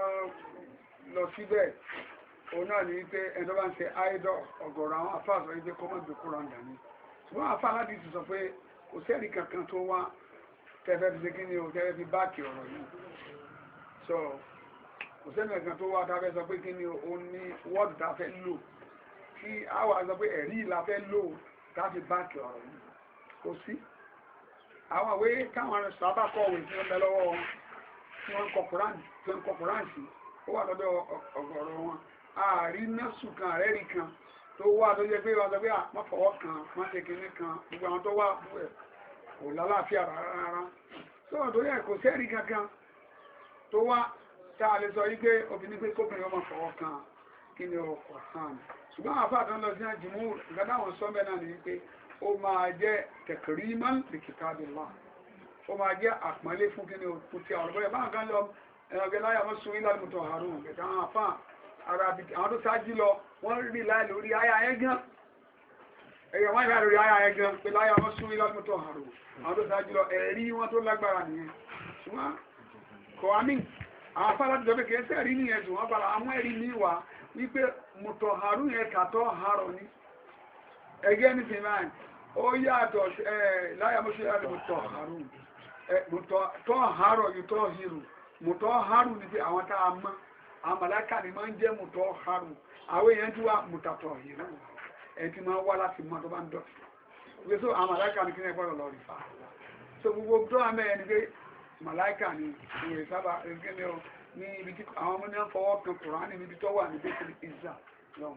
lọ síbẹ̀ òun náà ní pé ẹni tó bá ń ṣe àìdọ̀ ọ̀gọ̀rọ̀ àwọn àfáà sọ pé kó má gbé Kùránì dání ṣùgbọ́n àfáà láti ti sọ pé kò sẹ́ẹ̀rì kankan tó wá tẹ́fẹ́ fi ṣe kí ni o tẹ́fẹ́ fi báàkì ọ̀rọ̀ yìí so kò sẹ́ẹ̀rì kankan tó wá tafẹ́ sọ pé kí ni o ní wọ́ọ̀dù tafẹ́ lò tí àwa sọ pé ẹ̀rí la fẹ́ lò táfi báàkì ọ̀rọ̀ yìí kò sí àwọn àwé káwọn sábà kọ̀wé tí wọ́n bẹ lọ́wọ́ wọn tí wọ́n ń kọ Kùránì sí ó wà lọ́dọ̀ ọ̀gọ̀rọ̀ wọn ààrí nọ́ọ̀sù kan àrẹ́rì kan tó wà tó jẹ́ pé wọ́n sọ pé wọ́n fọwọ́ kan wọ́n ṣe kinní kan gbogbo àwọn tó wà kò lálàáfíà rárá sọ́wọ́n tó yẹ kò sẹ́rí kankan tó wá tá a lè sọ yí pé obìnrin pé kóbìnrin ọmọ fọwọ́ kan kí ni ọkọ̀ hàn ṣùgbọ́n àwọn afáàtàn lọ sí àjùmú ìgbádá àwọn sọ́mbẹ́ náà ní pé ó máa jẹ́ takriman li kitabillah ó máa jẹ́ àpọ́nlé fún kí ni òkú tí àwọn ọ̀rọ̀ báwọn kan lọ ẹ̀rọ̀gẹ́ láyà wọ́n sun ilá ìmútọ̀ àrùn ẹ̀ka àwọn afá arabic àwọn tó ṣáájú lọ wọ́n rí láì lórí ayá ẹ̀ gan ẹ̀yọ̀ wọ́n ìlà lórí ayá ẹ̀ gan pé láyà wọ́n sun ilá ìmútọ̀ àrùn àwọn tó ṣáájú lọ ẹ̀rí wọn tó lágbára nìyẹn ṣùgbọ́n kò wá ní àwọn afá láti jọ pé kìí sẹ́ẹ̀rí nìyẹn ṣùgbọ́n wọ́n bára àwọn ẹ̀rí ní wà wípé mùtọ̀ àrùn yẹn kàtọ́ àrọ̀ ní ẹgẹ́ ní finland ó yàtọ̀ láyà mo ṣe láti mọ̀tọ̀ àárọ̀ yìí tọ́ hírù mọ̀tọ̀ àárù ní pé àwọn tá a mọ́ àwọn màláìkà ni máa ń jẹ́ mọ̀tọ̀ àárù àwọn èèyàn tí wà mọ̀tàtọ̀ hírù ẹ̀ tí máa wá láti mọ́ tó bá ń dọ̀tí wípé so àwọn màláìkà ni kí ní ẹgbọ́dọ̀ lọ rí fa so gbogbo tó wà mẹ́rin ni pé màláìkà ni ìwé sábà ní ibi tí àwọn ọmọ náà fọwọ́ kan Kùránì níbi tó wà ní bẹ́tìrì ìzà lọ́wọ́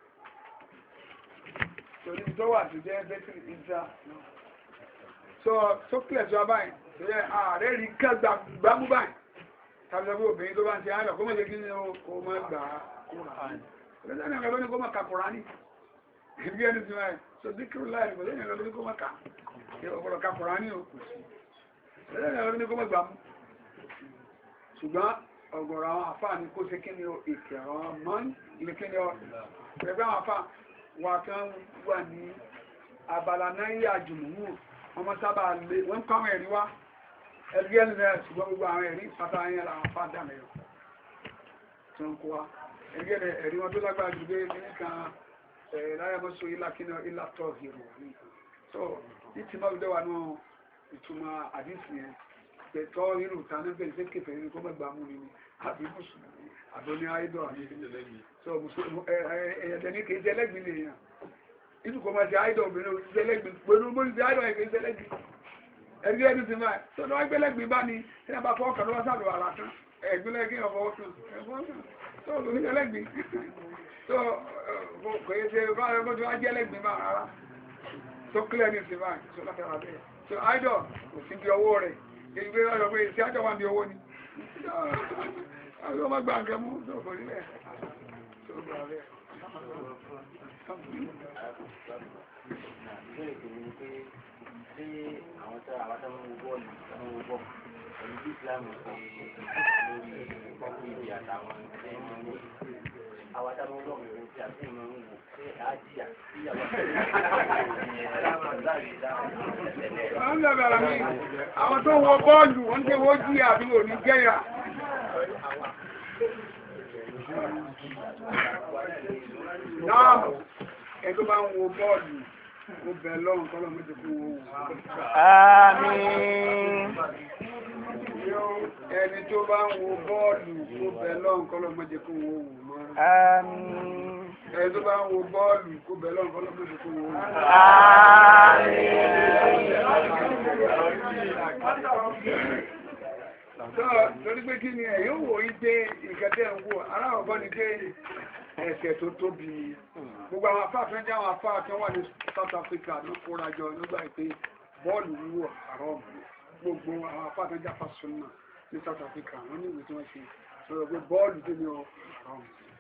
so níbi tó wà tó jẹ́ bẹ́tìrì ìzà lọ́wọ́ so sókèlè tó báyìí tó yẹ ààrẹ rí ká gbámú báyìí tàbí ọgbẹ́ obìnrin tó bá ń ṣe àárọ̀ kó mọ̀ lé kí ní o mọ̀ gbà Kùránì lọ́jọ́ ní ọ̀gá lóní kó mọ̀ ka Kùránì ìgbé ẹni tí wọ́n so díkìrù láì lọ́jọ́ ní ọ̀gá lóní kó mọ̀ ka ọ̀pọ̀lọ̀ ka Kùránì ò kù sí lọ́jọ́ ní ọ̀gá lóní kó mọ̀ gbà mú ṣùgbọ́n ọ̀gọ̀rọ̀ àwọn àfáà ní kó ṣe kí ni o ìkẹ̀rọ mọ́ ilé kí ni ọ ẹgbẹ́ àwọn àfáà wà kan wà ní abala náà yà jùmùmù ọmọ sábà lè wọ́n kọ́ àwọn ẹ̀rí wá ẹgbẹ́ ẹni rẹ̀ ṣùgbọ́n gbogbo àwọn ẹ̀rí pátá yẹn làwọn àfáà dà mẹ́rọ tó ń kó wa ẹgbẹ́ ẹ̀rí wọn tó lágbára jù pé ní kan láyàmọ́sọ ilá kí ni ilá tọ́ hìrò ní so ìtìmọ́ ìdọ́wà náà ìtumọ̀ àdìsí yẹn pẹ̀tọ́ hìrò tánú pé ṣé kẹfẹ́ ní kó mẹ́gbàá mú ni àbí mùsùlùmí àbóní àìdọ̀ so ẹ̀yẹ̀dẹ̀ ní kìí tẹ́lẹ́gbìn lè yàn inú kò máa ṣe àìdọ̀ obìnrin òṣìṣẹ́ lẹ́gbìn pẹ̀lú mọ́ ìṣẹ́ àìdọ̀ ẹ̀kẹ́ tẹ́lẹ́gbìn ẹ̀rí ẹni ti máa tó lọ́wọ́ gbẹ́lẹ́gbìn bá ní ẹ̀yà bá fọ́ ọkàn lọ́wọ́ sàlọ̀ àlà tán ẹ̀gbẹ́lẹ́ kí ọ̀fọ́ ọkàn tó lórí ẹlẹ́gbìn tó kò yẹ ṣe bá ẹgbẹ́ tó wá jẹ́ ẹlẹ́gbìn bá rárá tó kílẹ̀ ní ti máa tó látara bẹ́ẹ̀ so àìdọ̀ kò sí bí ọwọ́ rẹ̀ ìgbé ọ̀rọ̀ pé ìṣẹ́ àjọ wà ní owó ni àwọn ọmọ gbà nǹkan mú tó kò nílẹ̀ tó gbà rẹ̀. Ṣé àwọn tó ń wo bọ́ọ̀lù pẹ̀lú bí Ìsìlámù ṣe lórí pọ́pù ìdí àtàwọn ẹgbẹ́ ìmọ̀ ní àwọn táwọn ọlọ́run ló ti àti ìmọ̀ ń wò ṣé àjíyà sí àwọn tó wọ bọ́ọ̀lù wọ́n tẹ́ wọ́n jí àbí òní jẹ́yà náà ẹgbẹ́ bá ń wo bọ́ọ̀lù ó bẹ lọ́rùn kọ́lọ̀ méjì kú wo Àmín. ẹni tó bá ń wo bọ́ọ̀lù ó bẹ lọ́rùn kọ́lọ̀ méjì kú wo mọ́ Àmín. ẹni tó bá ń wo bọ́ọ̀lù kó bẹ lọ́rùn kọ́lọ̀ méjì kú wo lórí pé kí ni ẹ̀ yóò wò í pé ìkẹ́tẹ́ ń wò aláwọ̀ bọ́ ni pé ẹ̀ṣẹ̀ tó tóbi gbogbo àwọn afáàfẹ́ jẹ́ àwọn afáà tí wọ́n wà ní South Africa ló kóra jọ nígbà pé bọ́ọ̀lù wúwọ̀ àrọ́ gbogbo àwọn afáàfẹ́ jẹ́ afásúnmà ní South Africa wọ́n ní ìwé tí wọ́n ṣe sọ̀rọ̀ pé bọ́ọ̀lù tó ní àrọ́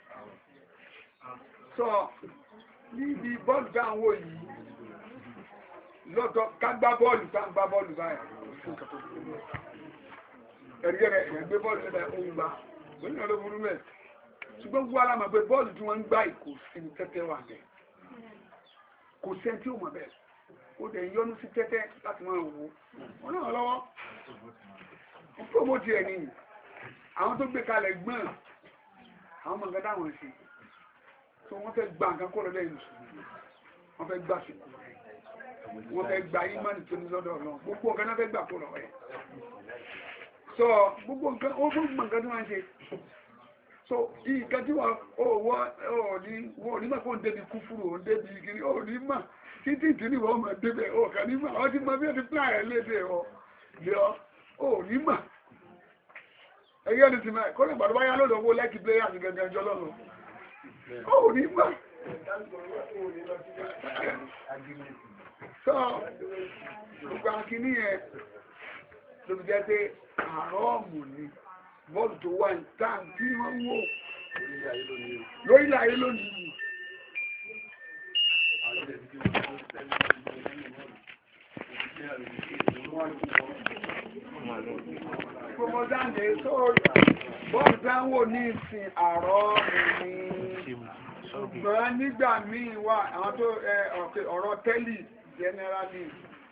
sọ níbi bọ́ọ̀lù tá à ń wò yìí lọ́tọ̀ ká gbá bọ́ọ̀lù tá à ń gbá bọ́ọ̀lù báyìí ẹ̀rígẹ́rẹ́ ẹ̀gbẹ́ bọ́ọ̀lù nígbà ó ń gbá lónìí ọdún burú mẹ́ ṣùgbọ́n gbogbo alámọ̀ pé bọ́ọ̀lù tí wọ́n ń gbá ìkò sí ní tẹ́tẹ́ wà bẹ́ẹ̀ kò sẹ́ni tí ó mọ̀ bẹ́ẹ̀ ó dẹ̀ yọnu sí tẹ́tẹ́ láti máa wò ó náà lọ́wọ́ ó promote ẹ̀ nìyí àwọn tó gbé kalẹ̀ gbọ́n àwọn ọmọ nǹkan táwọn ṣe tó wọ́n fẹ́ gba nǹkan kó lọ́dọ̀ ìlú wọ́n fẹ́ gbà sùkú wọ́n fẹ́ gba ìmánì tó ní lọ́dọ̀ ọ̀nà gbogbo nǹkan náà fẹ́ gbà kó lọ́wọ́ ẹ̀ so gbogbo nǹkan ó gbogbo nǹkan tí wọ́n ṣe so nǹkan tí wọ́n ní mọ̀ kó ń débi kúfúrú ó ń débi kiri ó ní mọ̀ títí ìtìrí wọ́n mọ̀ débẹ̀ ó kàn ní mọ̀ àwọn tí mọ̀ bí ó ti pílà ẹ̀ léde ọ̀ yọ ó ní mọ̀ ẹgbẹ́ ní ti mọ̀ kó lè gbàdúrà yá lọ́dọ̀ owó lẹ́kì pléyà ní gẹ́gẹ́ ọjọ́ lọ́nà ó ní mọ̀ so gbogbo akíní yẹn ló fi jẹ́ pé àrọ́ọ̀mù ni bọ́ọ̀lù tó wà ní táàm tí wọ́n wò lórílẹ̀ ayé lónìí gbogbo dáńdé tó bọ́ọ̀lù táwọn ní ìsìn àrọ́ọ̀mù ni ṣùgbọ́n nígbà míì wà àwọn tó ọ̀rọ̀ tẹ́lì generally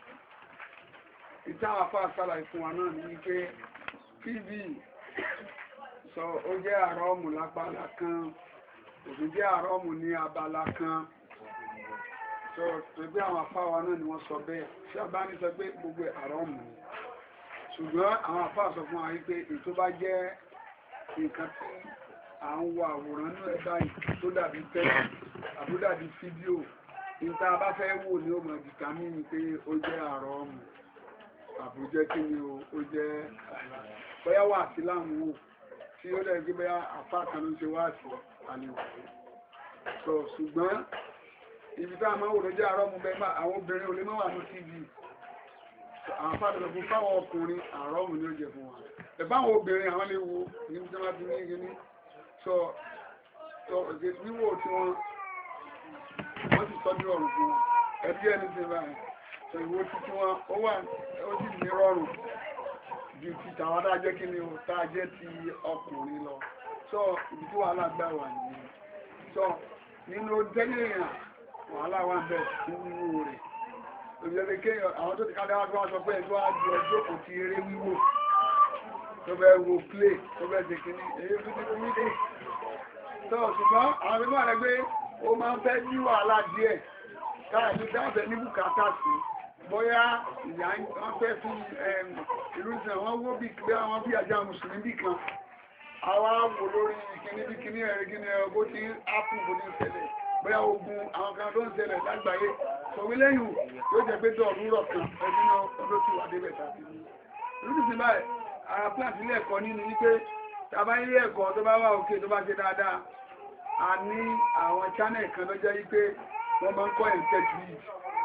ìtàn àfáà sálàyé fún wa náà ní pé tv sọ ó jẹ́ àrọ́ọ̀mù lápálá kan òfin jẹ́ àrọ́ọ̀mù ní abala kan tó gbé àwọn apá wa náà ni wọ́n sọ bẹ́ẹ̀ ṣé àbá ní sọ pé gbogbo àrọ́mù ni ṣùgbọ́n àwọn apá sọ fún wa wípé ètò bá jẹ́ nǹkan tí à ń wo àwòrán náà ẹ̀ báyìí tó dàbí tẹ́lẹ̀ àbúdàbí fídíò níta bá fẹ́ wò ní ọmọ ìdìtàmínì pé ó jẹ́ àrọ́mù àbújẹ́ kí ni ó jẹ́ bóyá wà sí láàmú wò tí ó lẹ́yìn pé bóyá apá kan ló ṣe wá sí àlèwò so ṣùgbọ́n ibi tá a máa wò ló jẹ́ àrọ́mù bẹ́ẹ̀ bá àwọn obìnrin ò lè má wà ní tv àwọn fàdùn fún fáwọn ọkùnrin àrọ́mù ni ó jẹ fún wa ẹ̀bá àwọn obìnrin àwọn lè wo ní tí wọ́n ti ní kíní so wíwò tí wọ́n ti tọ́jú ọ̀rùn fún wọn ẹbí ẹni tí báyìí so ìwò títí wọn ó sì ní rọrùn ju ti tàwọn adájẹ́ kí ni ó tàjẹ́ ti ọkùnrin lọ so ibi tí wàhálà gbà wà nìyẹn so nínú tẹ́lẹ̀ èèyàn wàhálà wà ń bẹ̀ fún wíwò rẹ̀ òjòlè kéèyàn àwọn tó ti ká dáwà tó wá sọ pé ẹ̀tọ́ àjò ọjọ́ kò ti eré wíwò tó bẹ́ wo play tó bẹ́ ṣe kìíní èyí tó ti kúrú dé tó ṣùgbọ́n àwọn tó wà lẹ́gbẹ́ ó máa ń fẹ́ ní wàhálà díẹ̀ káàkiri dáàbẹ̀ ní bùkátà sí bóyá ìyá wọn fẹ́ fún ìlú ìsìn àwọn wó bí pé àwọn bí àjá mùsùlùmí bì kan àwa wò lórí kíní bí kíní ẹ̀rí kíní ẹ̀rọ bó ti ápù bó ti ń ṣẹlẹ̀ bóyá ogun àwọn kan tó ń ṣẹlẹ̀ lágbàáyé sọ̀wé lẹ́yìn yóò jẹ́ pé dọ̀rúrọ̀ kan ẹbí náà olóṣù àdébẹ̀ tàbí ìlú ìsìn báyìí ara plant ilé ẹ̀kọ́ nínú wípé tàbá ilé ẹ̀kọ́ tó bá wà òkè tó bá ṣe dáadáa a ní àwọn channel kan tó jẹ́ wípé wọ́n máa ń kọ́ yẹn tẹ́jú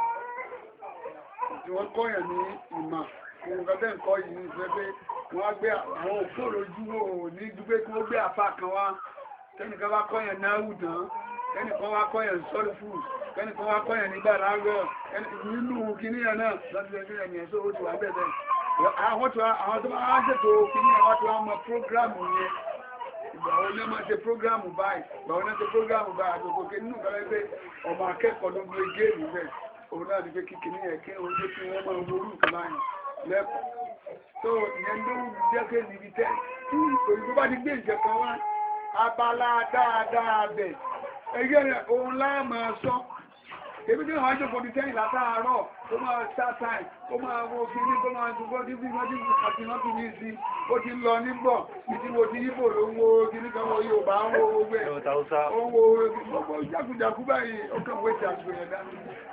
tí wọ́n kọ́ yẹn ní ìmọ̀ òun kan tẹ́ ń kọ́ yìí ní ìfẹ́ pé wọ́n á gbé àwọn òkú òrojú wò ní dúpé kí wọ́n gbé àpá kan wá tẹ́nìkan bá kọ́ yẹn náà dán kẹ́nìkan wá kọ́ yẹn sọ́lù fún kẹ́nìkan wá kọ́ yẹn nígbà lágọ́ nínú kìnìyàn náà láti ẹgbẹ́ ẹ̀yẹn tó ó ti wà bẹ́ẹ̀ bẹ́ẹ̀ àwọn tó máa ń ṣètò kìnìyàn wá tó wá mọ prógrámù yẹn ìgbà wo ní máa ṣe prógrámù báyìí ìgbà wo ní ṣe prógrámù báyìí àgbègbè kí nínú kan lẹ́gbẹ́ ọmọ akẹ́kọ̀ọ́ ló gbé géèmù rẹ̀ òun náà ní pé kíkì ní ẹ̀kẹ́ oúnjẹ tí wọ́n máa ń worú nǹkan báyìí lẹ́kọ̀ọ́ tó ìyẹn ló jẹ́ pé níbi tẹ́ tí òyìnbó bá ti gbé ìjẹ̀kan wá abala dáadáa bẹ̀ ẹgbẹ́ rẹ̀ òun láà máa sọ ebi tí wọ́n á jókòó ní tẹ́yìn látàárọ̀ ó máa sátáì ó máa wo kíní tó máa dùgbọ́ tí bí wọ́n ti àti wọ́n ti ní sí ó ti lọ níbọ̀ ìdí wo ti yíbò ló ń wo kíní kan wo Yorùbá ń wo owó gbé ó ń wo gbogbo jákujàku báyìí ó kàn wé ti àsìkò yẹn dání.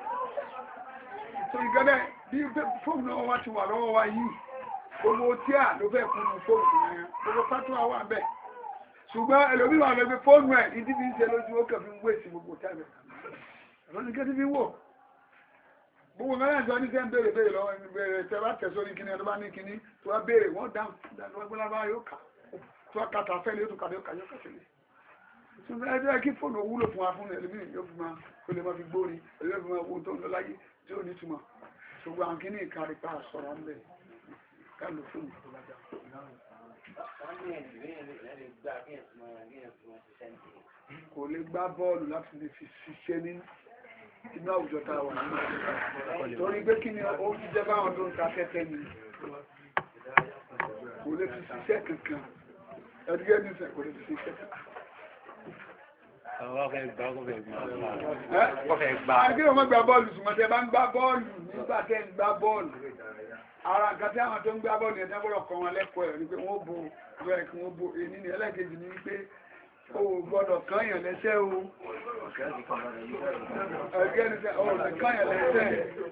so ìgbẹ́bẹ̀ bí fóònù náà wá ti wà lọ́wọ́ wa yìí gbogbo tí à ló fẹ́ kún un fóònù yẹn gbogbo pátó wà bẹ́ẹ̀ ṣùgbọ́n ẹlòmíràn lè fi fóònù ẹ̀ ìdí bí ń ṣe lójú ó kàn fi ń wé sí gbogbo táìmù àwọn ìkẹ́ tí fi wò gbogbo mẹ́rin àjọ ní tẹ́ ń béèrè lọ́wọ́ ẹni bẹ̀rẹ̀ tẹ́ bá tẹ̀sọ́ ní kíní ẹni bá ní kíní tó wá béèrè wọ́n dáhùn dáadáa yóò kà tó wá kàtà fẹ́lẹ̀ yóò tó kàdé yóò kà sílẹ̀ ṣùgbọ́n ẹjọ́ kí fóònù wúlò fún wa fún ẹlòmíràn yóò fi máa kó lè máa fi gbórí yóò fi máa wo tó ń lọ láyé tí ó ní túmọ̀ ṣùgbọ́n àwọn kíní ìkárí pa sọ̀rọ̀ ń bẹ̀ ká lò fóònù tó bá dá. Kò lè gbá bọ́ọ̀lù láti lè fi ṣiṣẹ́ nínú inú àwùjọ tá a wà nínú torí pé kí ni ó ti jẹ́ báwọn tó ń ta tẹ́tẹ́ ni kò lè fi ṣiṣẹ́ kankan ẹ̀dùgẹ́ ní sẹ́ kò lè fi ṣiṣẹ́ kankan. Àgbẹ̀ ọmọ gba bọ́ọ̀lù ṣùgbọ́n tẹ bá ń gbá bọ́ọ̀lù nígbà tẹ́ ń gbá bọ́ọ̀lù ara nǹkan tí àwọn tó ń gbá bọ́ọ̀lù yẹn tẹ́ gbọ́dọ̀ kọ́ wọn lẹ́kọ̀ọ́ ẹ̀ ni pé wọ́n bo bẹ́ẹ̀ kí wọ́n bo èyí ni ẹlẹ́kejì ni pé o gbọ́dọ̀ kányàn lẹ́sẹ̀ o ẹgbẹ́ ní sẹ́ o lè kányàn lẹ́sẹ̀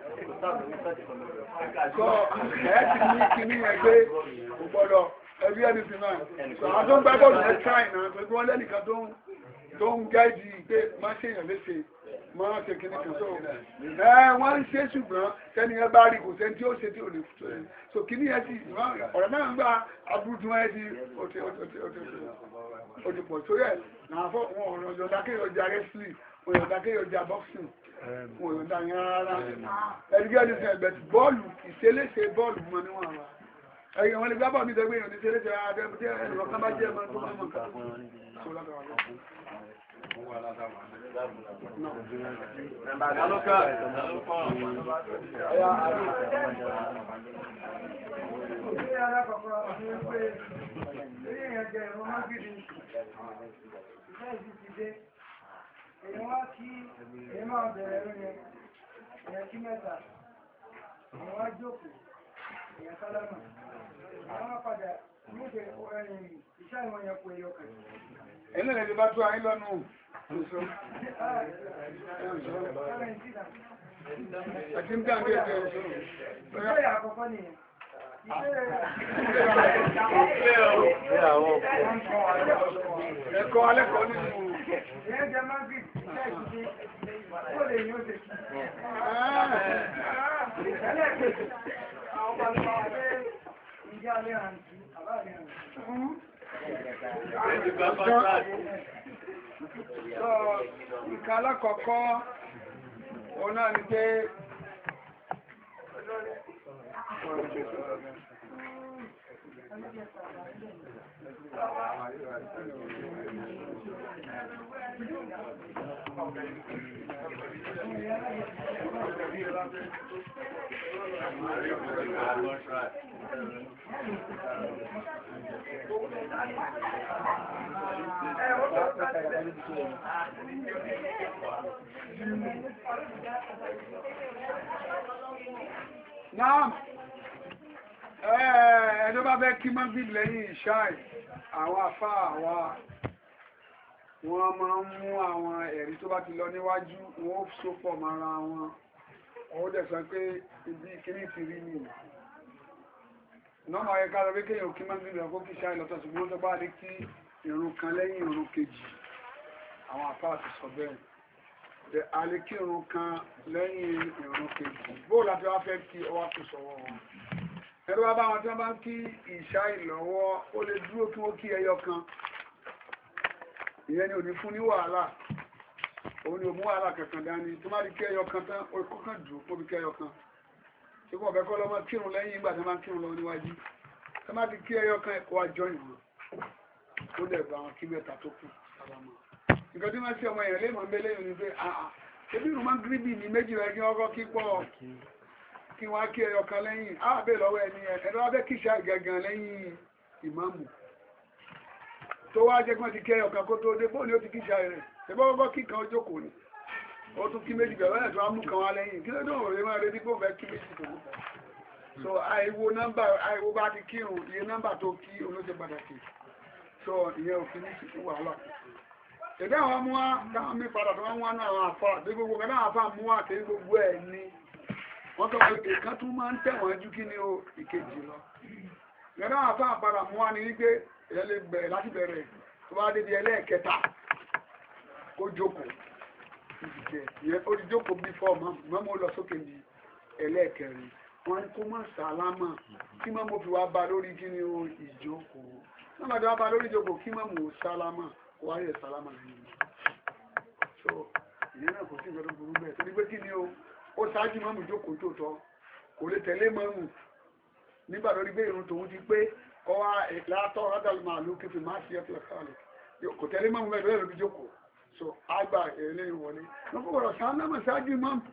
sọ ẹ̀ ti ní kíní yẹn pé o gbọ́dọ̀ ẹgbẹ́ ní sí náà sọ àwọn tó ń gbá bọ́ọ̀lù yẹn tíráì náà tó gbọ́n lẹ́nìkan tó ń gáìdì pé má ṣèyàn léṣe máa ṣe kíní kan so wọ́n ń ṣe ṣùgbọ́n kẹ́ni ẹ bá rí kò sẹ́ni tí ó ṣe tí ò lè fún ẹ so kíní yẹn ti ọ̀rọ̀ náà ń gba aburú tí wọ́n yẹn ti ó ti pọ̀ sórí ẹ̀ náà fọ́ wọn ọ̀rọ̀ ọ̀dà kéèyàn ọjà wrestling wọn ọ̀dà kéèyàn ọjà boxing wọn ọ̀dà yẹn rárá ẹ̀dígẹ́ ẹni sẹ́ ẹ̀bẹ̀ bọ́ọ̀lù ìṣeléṣe bọ́ọ̀lù mọ́ níwọ̀n ara ẹ̀yìn wọn lè gbá bọ́ọ̀lù mi sẹ́gbẹ́ èèyàn ní ìṣeléṣe ara bẹ́ẹ̀ tí ẹ̀rọ kan bá jẹ́ ẹ̀mọ́ tó máa mọ̀ nǹkan tó lágbára lọ. Èèyàn wá kí èèyàn máa bẹ̀rẹ̀ rẹ̀ èèyàn kí mẹ́ta àwọn wá jókòó èèyàn sálámà àwọn padà níbi iṣẹ́ ìwọ̀n yẹn kò èèyàn kan. ẹlẹ́rẹ̀ ti bá tó ayé lọ́nu ẹ̀tí ń dá ní ẹ̀jẹ̀ ìbéèrè àkọ́kọ́ nìyẹn. ẹ̀kọ́ alẹ́kọ̀ọ́ nínú ìyẹn jẹ́ mágì iṣẹ́ ìdíje ó lè yín ó ṣe kí. ẹlẹ́ẹ̀kejì àwọn pàṣẹ pé ìdí alẹ́ àǹtí àbáàlẹ́ àǹtí. Ìka alákọ̀ọ́kọ́ òun náà ni pé náà ẹ̀ẹ́dọ́ bá fẹ́ kí máa bí lẹ́yìn ìṣáì àwọn afá àwa wọ́n máa ń mú àwọn ẹ̀rí tó bá ti lọ níwájú wọ́n ó sopọ̀ mara wọn ó dẹ̀ sọ pé ibi kíní ti rí nìyí nọ́mà ẹ̀ka lọ pé kéèyàn kí máa bí lẹ́yìn kó kí ìṣáì lọ́tọ̀ ṣùgbọ́n tó bá lè kí ìrun kan lẹ́yìn ìrun kejì àwọn afá ti sọ bẹ́ẹ̀ alekírun kan lẹ́yìn ìrun kejì bóò láti wá fẹ́ kí ọwá kò sọ̀wọ́ wọn ẹ̀rọ bá bá wọn tí wọ́n bá ń kí ìṣá ìlọ́wọ́ ó lè dúró kí wọ́n kí ẹyọ kan ìyẹn ni ò ní fún ní wàhálà òun ni ò mú wàhálà kankan dání tó má di kí ẹyọ kan tán ó kọ́kàn dùn kó bí kí ẹyọ kan tí wọ́n bẹ́ kọ́ lọ́mọ kírun lẹ́yìn ìgbà tí wọ́n bá ń kírun lọ níwájú tó má di kí ẹyọ kan ẹ̀kọ́ àjọ ìwọ̀n ó dẹ̀ bá wọn kí mẹ́ta tó kù sábàmọ́ nǹkan tí wọ́n ṣe ọmọ èèyàn lè mọ̀ mbẹ́ lẹ́yìn ni pé ṣébí ìrùn máa ń gíríbì ní méjì rẹ̀ kí wọ́n kọ́ kí pọ̀ kí wọ́n á kí ẹyọ kan lẹ́yìn àbẹ̀ lọ́wọ́ ẹni ẹ̀rọ abẹ́ kí ṣáà gangan lẹ́yìn ìmáàmù tó wá jẹ́ pọ́n ti kí ẹyọ kan kó tó dé bóun ni ó ti kí ṣáà rẹ̀ ṣébọ́ kọ́kọ́ kí kan jókòó ni ó tún kí méjì bẹ̀rẹ̀ tó wá mú kan wá lẹ́yìn kí ló dé òun rẹ̀ máa retí pé ó fẹ́ kí méjì tó so àìwo nọ́mbà àìwo bá ti kírun iye nọ́mbà tó kí olóṣè pàtàkì so ìyẹn òfin ní ìsìnkú wàhálà ẹ̀dá àwọn mú wá dáwọn mí padà tó wọ́n wá náà àwọn àfà dé gbogbo kan náà àfà mú wá kéré gbogbo ẹ̀ ní wọ́n tó wọ́n ìkan tún máa ń tẹ̀wọ̀n ju kí ni ó ìkejì lọ ẹ̀dá àwọn àfà padà mú wá ní wípé ẹ̀yẹ́ lè bẹ̀rẹ̀ láti bẹ̀rẹ̀ tó bá débi ẹlẹ́ẹ̀kẹta kó jókòó ìyẹn ó ti jókòó bí fọ́ọ̀mù mọ́mọ́ lọ sókè ní ẹlẹ́ẹ̀kẹrin wọ́n ní kó má sálámà kí mọ́mọ́ fi wá bá lórí kí ni ó ìjókòó náà bá bá lórí ìjókòó kí mọ́mọ́ sálámà wáyé sálámà lẹ́yìn so ìyẹn náà kò sí ìgbẹ́ tó burú bẹ́ẹ̀ tó ní pé kí ni ó ṣáájú mọ́mù jókòó tó tọ́ kò lè tẹ̀lé mọ́mù nígbà lórí pé irun tòun ti pé kọ́ wá látọ̀ rádàlú màálù kí fi máa ṣe ẹ̀fẹ̀ kálẹ̀ kò tẹ̀lé mọ́mù bẹ́ẹ̀ lórí jókòó so àgbà ẹ̀lẹ́yìn wọlé wọ́n kò gbọ́dọ̀ sálámà ṣáájú mọ́mù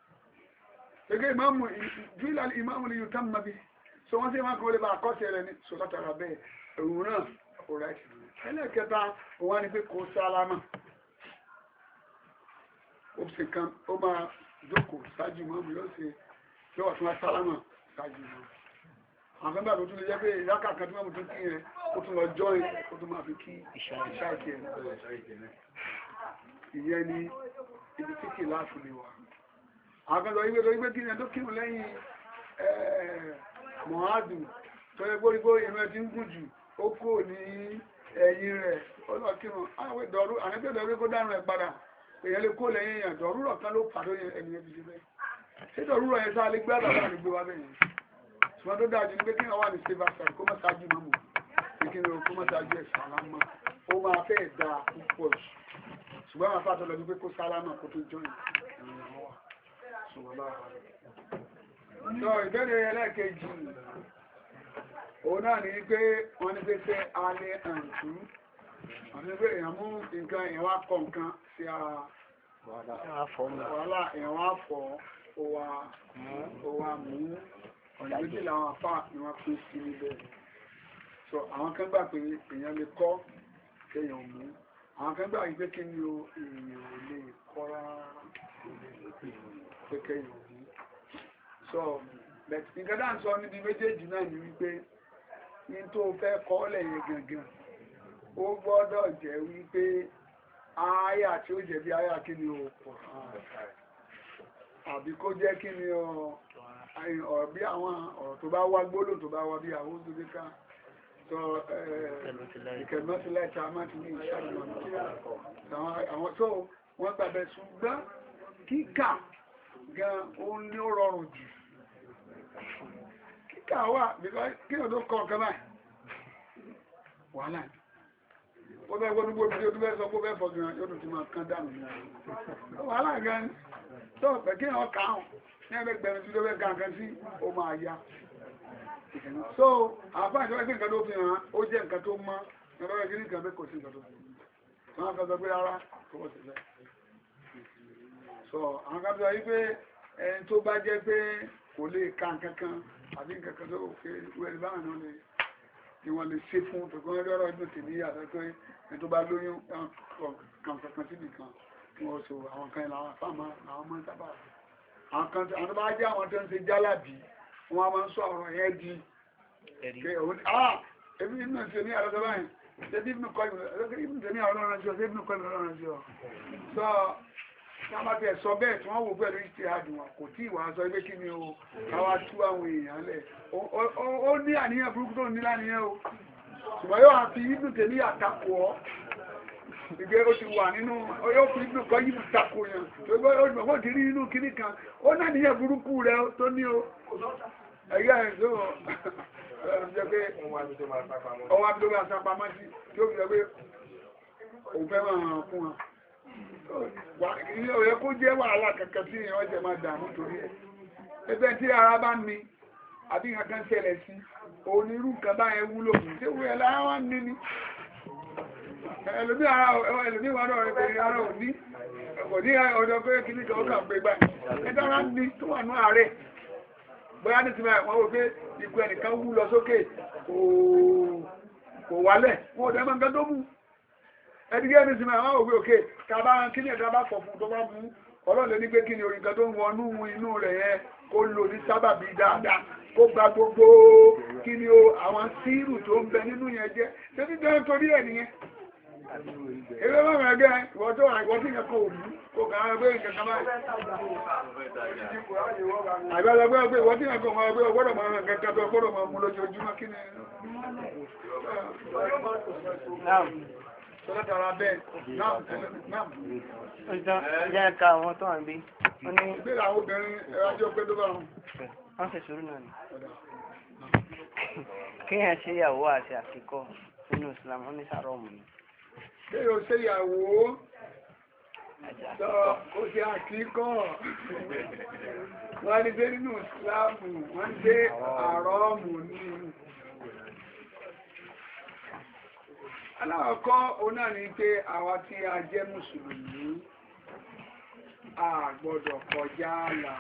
gẹ́gẹ́ ìmáàmù júìlà ìmáàmù ni yóò tán mọ́ bí so wọ́n sì máa kọ́ lè bá àkọ́sẹ̀ rẹ̀ ní so látara bẹ́ẹ̀ òun náà kò rẹ̀ ẹlẹ́kẹta wọ́n ní pé kò sálámà ó sì kan ó máa jókòó ṣáájú mọ́ bí ó sì yóò wà tún wá sálámà ṣáájú mọ́ àwọn fẹ́mbà tó tún lè jẹ́ pé ìyáka kan tí wọ́n mú tún kí yẹn ó tún lọ jọ́ ẹ̀ ó tún máa fi kí ìṣáàkì ẹ̀ ìyẹn ni ibi tí kì láàfin lè wà àwọn kan lọ ìwé lọ ìgbé kí yẹn tó kírun lẹ́yìn mọ̀hádù tó yẹ gbórígbó ìrìn ẹ̀ ti ń gùn jù ó kò ní ẹ̀yìn rẹ̀ ọlọ́kírun àwọn ìdọ̀rú àníbẹ̀dọ̀rú kó dárùn ẹ̀ padà èyàn lè kó lẹ́yìn èyàn dọ̀rúrọ̀ kan ló pàdó ẹni ẹbí ṣe bẹ́ẹ̀ ṣé dọ̀rúrọ̀ yẹn sáà lè gbé àdàbà lè gbé wá bẹ́ẹ̀ yẹn ṣùgbọ́n tó dájú ní pé kí wọ́n wà ní silver side kó má ṣáájú mọ́mù kí ni kó má ṣáájú ẹ̀ sálámà ó máa fẹ́ da púpọ̀ jù ṣùgbọ́n àwọn afáàtọ̀ lọ ní pé kó sálámà kó tó jọyìn ìbéèrè ẹlẹ́ẹ̀kejì òun náà ní pé wọ́n ní pé ṣé alẹ́ àǹtú wọ́n ní pé èèyàn mú nǹkan èèyàn wá kọ nǹkan sí ara wàhálà èèyàn wá fọ́ ó wá mú ọ̀nà méjì làwọn afá ni wọ́n pín sí níbẹ̀ so àwọn kan gbà pé èèyàn lè kọ́ kéèyàn mú àwọn kan gbà wípé kí ni o èèyàn ò lè kọ́ rárá kékeré yìí so nǹkan dáà ń sọ níbi méjèèjì náà ni wípé ní tó fẹ́ kọ́ lẹ́yìn gangan ó gbọ́dọ̀ jẹ́ wípé àyà tí ó jẹ́ bí àyà kí ni o pọ̀ àbí kó jẹ́ kí ni ọ̀rọ̀ bí àwọn ọ̀rọ̀ tó bá wá gbólò tó bá wá bí àwọn òṣèlú ká sọ ìkẹ̀mọ́sílẹ̀ tí a máa ti ní ìṣàlùmọ̀ àwọn tó wọ́n gbàbẹ̀ ṣùgbọ́n kíkà gan ó ní ó rọrùn jù kíkà wà kí o tó kọ́ ọ̀kan báyìí wàhálà ní ó bẹ́ gbọ́dún gbogbo tí ó dúbẹ́ sọ gbogbo ẹ̀fọ́ gan yóò tún ti máa kán dànù wàhálà gan tó pẹ̀ kí wọ́n kàáhùn ní ẹgbẹ̀gbẹ̀rún tí ó bẹ́ gangan sí ó máa ya so àfáà ìjọba ìgbẹ̀ nǹkan tó fi hàn ó jẹ́ nǹkan tó mọ́ ẹgbẹ̀rẹ̀ kí ní nǹkan bẹ́ kò sí nǹkan tó fi wọ́n kan sọ pé rárá tó wọ́n sì fẹ́ so àwọn kan sọ wípé ẹni tó bá jẹ́ pé kò lè ka nǹkan kan àbí nǹkan kan tó fi wẹ́rẹ̀ báwọn náà lè ni wọ́n lè ṣe fún tòkàn lọ́rọ̀ ìdún tèmi àtẹ́kọ́ ẹni tó bá lóyún kankan síbì kan tí wọ́n so àwọn kan ìlànà fáàmà àwọn mọ́ sábà àwọn tó bá jẹ́ àwọn tó ń ṣe jálàbí wọ́n máa ń sọ ọ̀rọ̀ yẹn di ebi inú tèmi àlọ́sọ báyìí ṣebí inú kọ́ ìbùn tèmi àlọ́rọ̀ sí ọ ṣebí inú kọ́ ìbùn sí ọ sọ sábàtì ẹ̀sọ bẹ́ẹ̀ tí wọ́n wò pẹ̀lú ìṣẹ́ àdùnwà kò tí ìwà sọ pé kí ni o káwá tú àwọn èèyàn lẹ̀ ó ní àníyàn burúkú tó ní láníyàn o ṣùgbọ́n yóò fi ibùn tèmi àtakò ọ́ ìgbé ó ti wà nínú yóò fi ibùn kọ́ yìí takò yàn tó gbé ó gbọ́n ti rí inú kíní kan ó náà níyàn burúkú rẹ tó ní o ẹ̀yà ẹ̀ tó jẹ́ pé ọwọ́ abúlé máa sápamọ́ sí tí ó fi jẹ́ pé òun fẹ́ máa fún wọn ilé ọ̀rẹ́ kó jẹ́ wàhálà kankan sí ìyàn ọjẹ́ máa dàmú torí ẹ̀ ẹgbẹ́ tí ara bá ní àbí nǹkan ṣẹlẹ̀ sí onírú nǹkan báyẹn wúlò fún tí wúyẹ lára wá ní ní ẹlòmí wà náà rẹ̀ pẹ̀lú ara òní ọjọ́ pé kí ní kan gbé gbà ẹgbẹ́ ara ní tó wà ní ààrẹ bóyá ní ti máa wọ́n wò pé ikú ẹnìkan wú lọ sókè kò wálẹ̀ wọ́n ò dẹ́ mọ́ nǹkan tó mú ẹdígẹ́ ní sinmi àwọn òwe òkè tàbá kí ní ẹ̀dá bá pọ̀ fún tó bá mú ọlọ́lẹ̀ ní pé kí ni oríkan tó ń wọnú inú rẹ̀ yẹn kó lò ní sábàbí dáadáa kó gba gbogbo kí ni àwọn sírù tó ń bẹ nínú yẹn jẹ́ ṣé ti jẹ́ torí ẹ̀ nìyẹn ewé mọ́mọ́ ẹgbẹ́ ìwọ́n tó àìwọ́n tí yẹn kò mú kó kàn án gbé nǹkan kan báyìí àgbẹ̀lẹgbẹ́ pé ìwọ́n tí yẹn kò mọ́ ẹgbẹ́ ọgbọ́dọ̀ mọ́ nǹkan kan tó ọgbọ́dọ̀ mọ́ mú lójoojúmọ́ kí ni Sọ́lọ́tara bẹ́ẹ̀ náà. Jẹ́ ẹ̀ka àwọn tó wà ń bí. Ìgbéra àwọn obìnrin ẹjọ́ pé tó bá wọn. Wọ́n ṣe sùúrù náà ni. Kíyàn ṣe ìyàwó àti àkíkọ́ nínú Ìsìlámù ní sàrọ̀mù ni. Ṣé o ṣe ìyàwó? Sọ ó ṣe àkíkọ́. Wọ́n ní pé nínú Ìsìlámù, wọ́n ní pé àrọ́mù ní. Aláwọ̀kọ́ oná ní pé àwa tí a jẹ́ Mùsùlùmí a gbọ́dọ̀ kọjá ààlà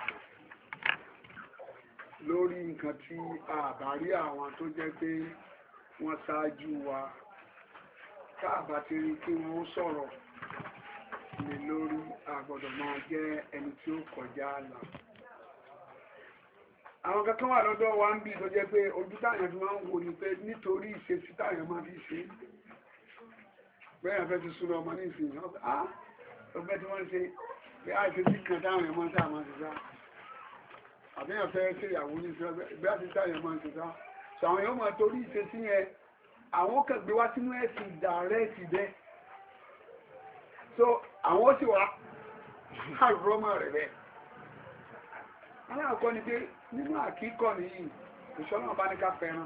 lórí nǹkan tí a bá rí àwọn tó jẹ́ pé wọ́n ṣáájú wa káàbá ti rí kí wọ́n sọ̀rọ̀ lé lórí a gbọ́dọ̀ máa jẹ́ ẹni tí ó kọjá ààlà. Àwọn kankan wà lọ́dọ̀ wa ń bí tó jẹ́ pé ojú táyàn fi máa ń wò ní pé nítorí ìṣesí táyàn máa fi ṣe bẹ́ẹ̀ fẹ́ ti súnlọ ọmọ ní ìsìn ọgbẹ́ tí wọ́n ṣe bí a ṣe sí kan táwọn ẹ̀mọ́ sáà máa ṣe sá àbíyàn fẹ́ ṣe ìyàwó ní ìsìn bí a ti táwọn ẹ̀mọ́ ṣe sá so àwọn èèyàn máa torí ìṣe sí yẹn àwọn kan gbé wá sínú ẹ̀sìn dàrẹ́ẹ̀tì bẹ́ẹ̀ so àwọn ó sì wá àrùrọ́mọ rẹ̀ bẹ́ẹ̀ aláàkọ́ ni pé nínú àkíkọ́ nìyí ìṣọ́nà bá ní ká fẹ́ràn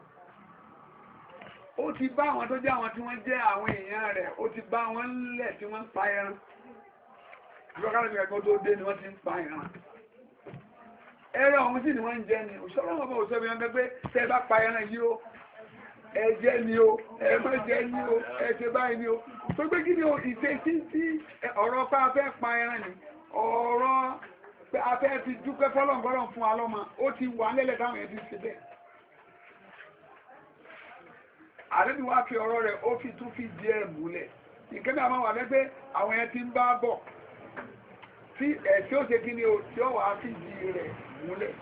ó ti bá àwọn tó jẹ́ àwọn tí wọ́n jẹ́ àwọn èèyàn rẹ̀ ó ti bá wọn lẹ̀ tí wọ́n ń pa ẹran ìjọkálẹ̀ ẹ̀kọ́ tó dé ni wọ́n ti ń pa ẹran ẹran ọ̀hún sì ni wọ́n ń jẹ ni òṣèlú ọmọ òṣèlú yẹn pé tẹ́ bá pa ẹran yìí ó ẹjẹ́ ni ó ẹmọ́jẹ́ ni ó ẹṣẹ́ báyìí ni ó tó gbé kí ni ó ìṣe tí ọ̀rọ̀ pé a fẹ́ pa ẹran ni ọ̀rọ̀ pé a fẹ́ fi dúpẹ́ fọ́lọ́ǹgọ́rọ̀ fún alọ́mọ ó ti wà lẹ́lẹ̀ táwọn yẹn ti ṣe bẹ́ẹ̀ àdébí wá fi ọ̀rọ̀ rẹ̀ ó fi tún fi díẹ̀ múlẹ̀ ìkẹ́ni àwọn wà lẹ́gbẹ́ àwọn ẹ̀ ti ń bá bọ̀ tí ẹ̀sí ó ṣe kí ni o tí ó wà á fi di rẹ̀ múlẹ̀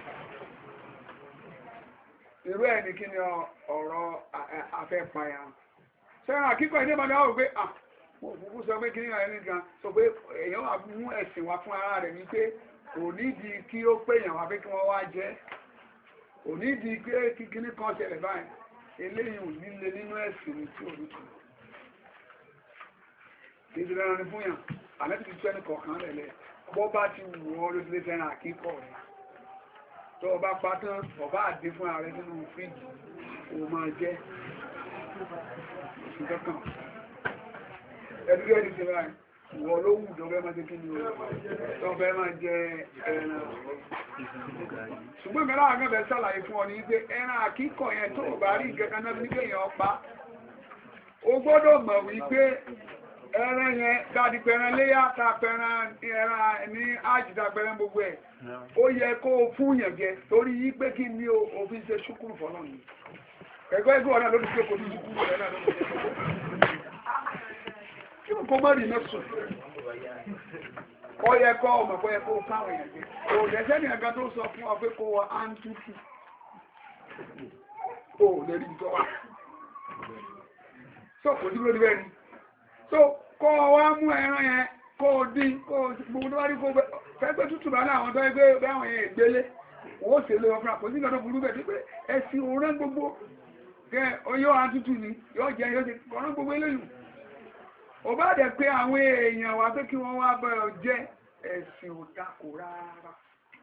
irú ẹ̀ ní kí ni ọ̀rọ̀ afẹ́pàyà sẹ́yìn àkíkọ̀ ìdí ìbàdàn wà pé òkúkú sọ pé kí ní ẹni gan sọ pé èèyàn wà mú ẹ̀sìn wá fún ara rẹ̀ ní pé kò nídìí kí ó pé èèyàn wá pé kí wọ́n wá jẹ́ kò nídìí pé kí kíní kan ṣẹlẹ̀ báyìí eléyìí ò nílé nínú ẹ̀sìn ní tí ò ní tù ìdí lẹ́nu ní fún yàn àlẹ́ ti tún ẹnì kọ̀ọ̀kan lẹ̀lẹ̀ bọ́ bá ti wù ọ́ ló ti lé fẹ́ràn àkíkọ̀ rẹ̀ tó o bá pa tán ọba àdé fún ààrẹ nínú fíjì o máa jẹ́ ìṣùgbọ́n ẹgbẹ́ ẹni ti ráì wọ́n ló wù tó fẹ́ máa jẹ́ kí ni o tó fẹ́ máa jẹ ẹran ṣùgbọ́n mẹ́rà àgbẹ̀bẹ̀ sàlàyé fún ọ ní pé ẹran àkíkọ̀ yẹn tó bá rí ìkẹ́kẹ́ náà ní kéèyàn pa o gbọ́dọ̀ mọ̀ wípé ẹran yẹn dáadì pẹran léyà ta pẹran ẹran ní àjìdá pẹran gbogbo ẹ̀ ó yẹ kó o fún yẹn jẹ torí yí pé kí ni o fi ṣe ṣúkúrù fọ́nà ni ẹgbẹ́ ẹgbẹ́ ọ̀nà ló ti ṣe kò ní ṣúkúrù rẹ̀ náà ló ti ṣe kí kò mọ́ rí mẹ́sùn ó yẹ kọ́ ọmọ pé kó o fáwọn èèyàn jẹ o lẹ́sẹ̀ ní ẹ̀ka tó sọ fún ọ pé kó wọ áńtútù o lè rí ìjọ wa so kò dúró níbẹ̀ ni so kó o wá mú ẹran yẹn kó o dín kó o gbogbo tó bá rí kó o fẹ́gbẹ́ tútù bá ní àwọn tó ẹgbẹ́ báwọn yẹn ìgbélé wọ́n ó sì lé wọn fún àpòsí ìgbàdọ̀ burú bẹ̀ tó pé ẹ̀sìn òórán gbogbo kẹ oyó àtútù ni yóò jẹ yóò ṣe ọ̀rán gbogbo eléyìí ò bá dẹ̀ pé àwọn èèyàn wá pé kí wọ́n wá bẹ̀rẹ̀ jẹ́ ẹ̀sìn ò takò rárá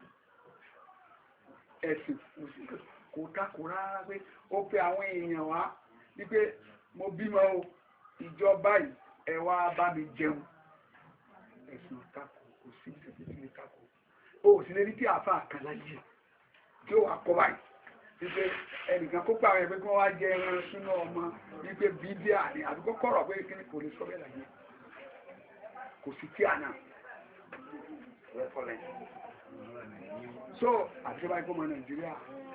ẹ̀sìn kò takò rárá pé ó pe àwọn èèyàn wá wípé mo bímọ o ìjọba yìí ẹ wá bá mi jẹun ẹ̀sìn ò takò kò sí ìṣẹ̀lẹ̀ tí ó takò ó sì lè rí tí àáfà àkàlà yìí tí ó wà kọ́ báyìí wípé ẹnìkan kó pàwọn ẹgbẹ́ kí wọ́n wá jẹ ẹran sínú ọmọ wípé bídíà ni àbíkọ́ kọ̀rọ̀ pé kí ni kò lè sọ bẹ́ẹ̀ láyé kò sí tí àná so àti ṣẹ́bá ikú ọmọ Nàìjíríà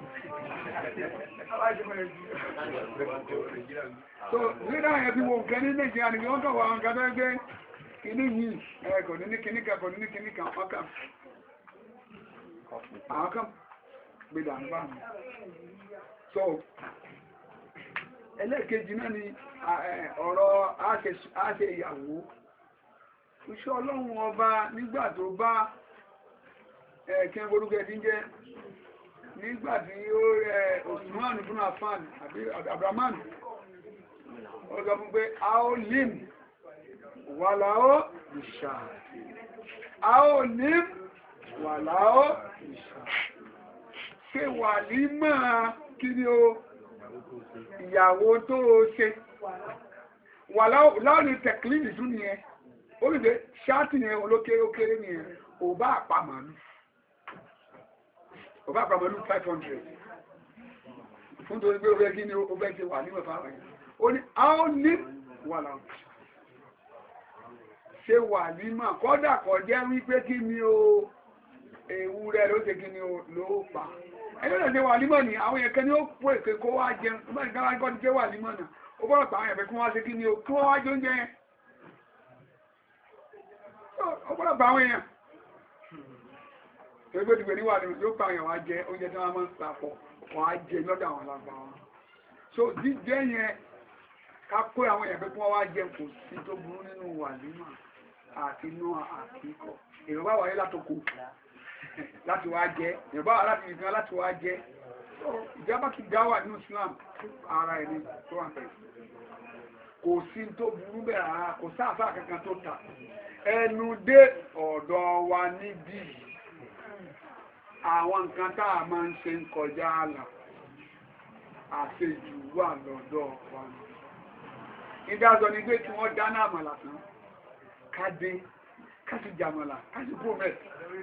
so nígbà yẹn bí wo nǹkan ní Nàìjíríà ni wọ́n kàn wá nǹkan tó gbé kíní yìí kò ní ní kíní kan kò ní ní kíní kan ọkàn àwọn kan gbèdà ń bá mi so ẹlẹ́ẹ̀kejì náà ni ọ̀rọ̀ àṣẹ ìyàwó iṣẹ́ Ọlọ́run ọba nígbà tó bá kí n borúkẹ tí ń jẹ́ nígbà tí ó Osman ibn Affan àbí Abdurrahman ó sọ fún pé aolim wàláó ìṣà aolim wàláó ìṣà ṣe wà ní máa kí ni o ìyàwó tó o ṣe wà láwọn tẹ̀klìnì tún nìyẹn ó rí pé ṣáàtì yẹn olókéré nìyẹn ò bá àpamàlú 500 fún torí pé ó fẹ́ kí ni ó fẹ́ ṣe wà ní mẹ́fà rẹ̀ ó ní àwọn ní wà láwọn ṣe wà ní máa kọ́dà kọ́ jẹ́ wípé kí ni o ewu rẹ̀ ló ṣe kí ni o ló pa ẹjọ́ lè ṣe wà límọ̀ ní àwọn ẹ̀kẹ́ ni ó pò èké kó wá jẹun tó bá ìgbàlá gọ́ ti jẹ́ wà límọ̀ náà ó bọ́rọ̀ pa àwọn ẹ̀fẹ́ kí wọ́n wá ṣe kí ni o kí wọ́n wá jẹ oúnjẹ yẹn ó bọ́rọ̀ pa àwọn èèyàn tó gbé dìgbè níwà ní yóò pa àwọn wá jẹ oúnjẹ tí wọ́n máa ń papọ̀ wọ́n á jẹ lọ́dọ̀ àwọn alágbà wọn so jíjẹ yẹn ká kó àwọn ẹ̀fẹ́ kí wọ́n wá jẹ kò sí tó burú nínú wà límọ̀ àti inú àkíkọ̀ èrò bá wáyé látòkò láti wá jẹ́ ìrọ̀bá aláti ìgbìyàn láti wá jẹ́ ìjábá ti dáwà ní Islam ara ẹni tó wà pẹ̀lú kò sí tó burú bẹ̀rẹ̀ ara kò sáàfà kankan tó ta ẹnu dé ọ̀dọ̀ wa níbí àwọn nǹkan tá a máa ń ṣe ń kọjá àlà àṣejù wà lọ́dọ̀ wa ìdájọ́ ni pé kí wọ́n dáná àmàlà tán ká dé ká sì jàmàlà ká sì kó mẹ́ta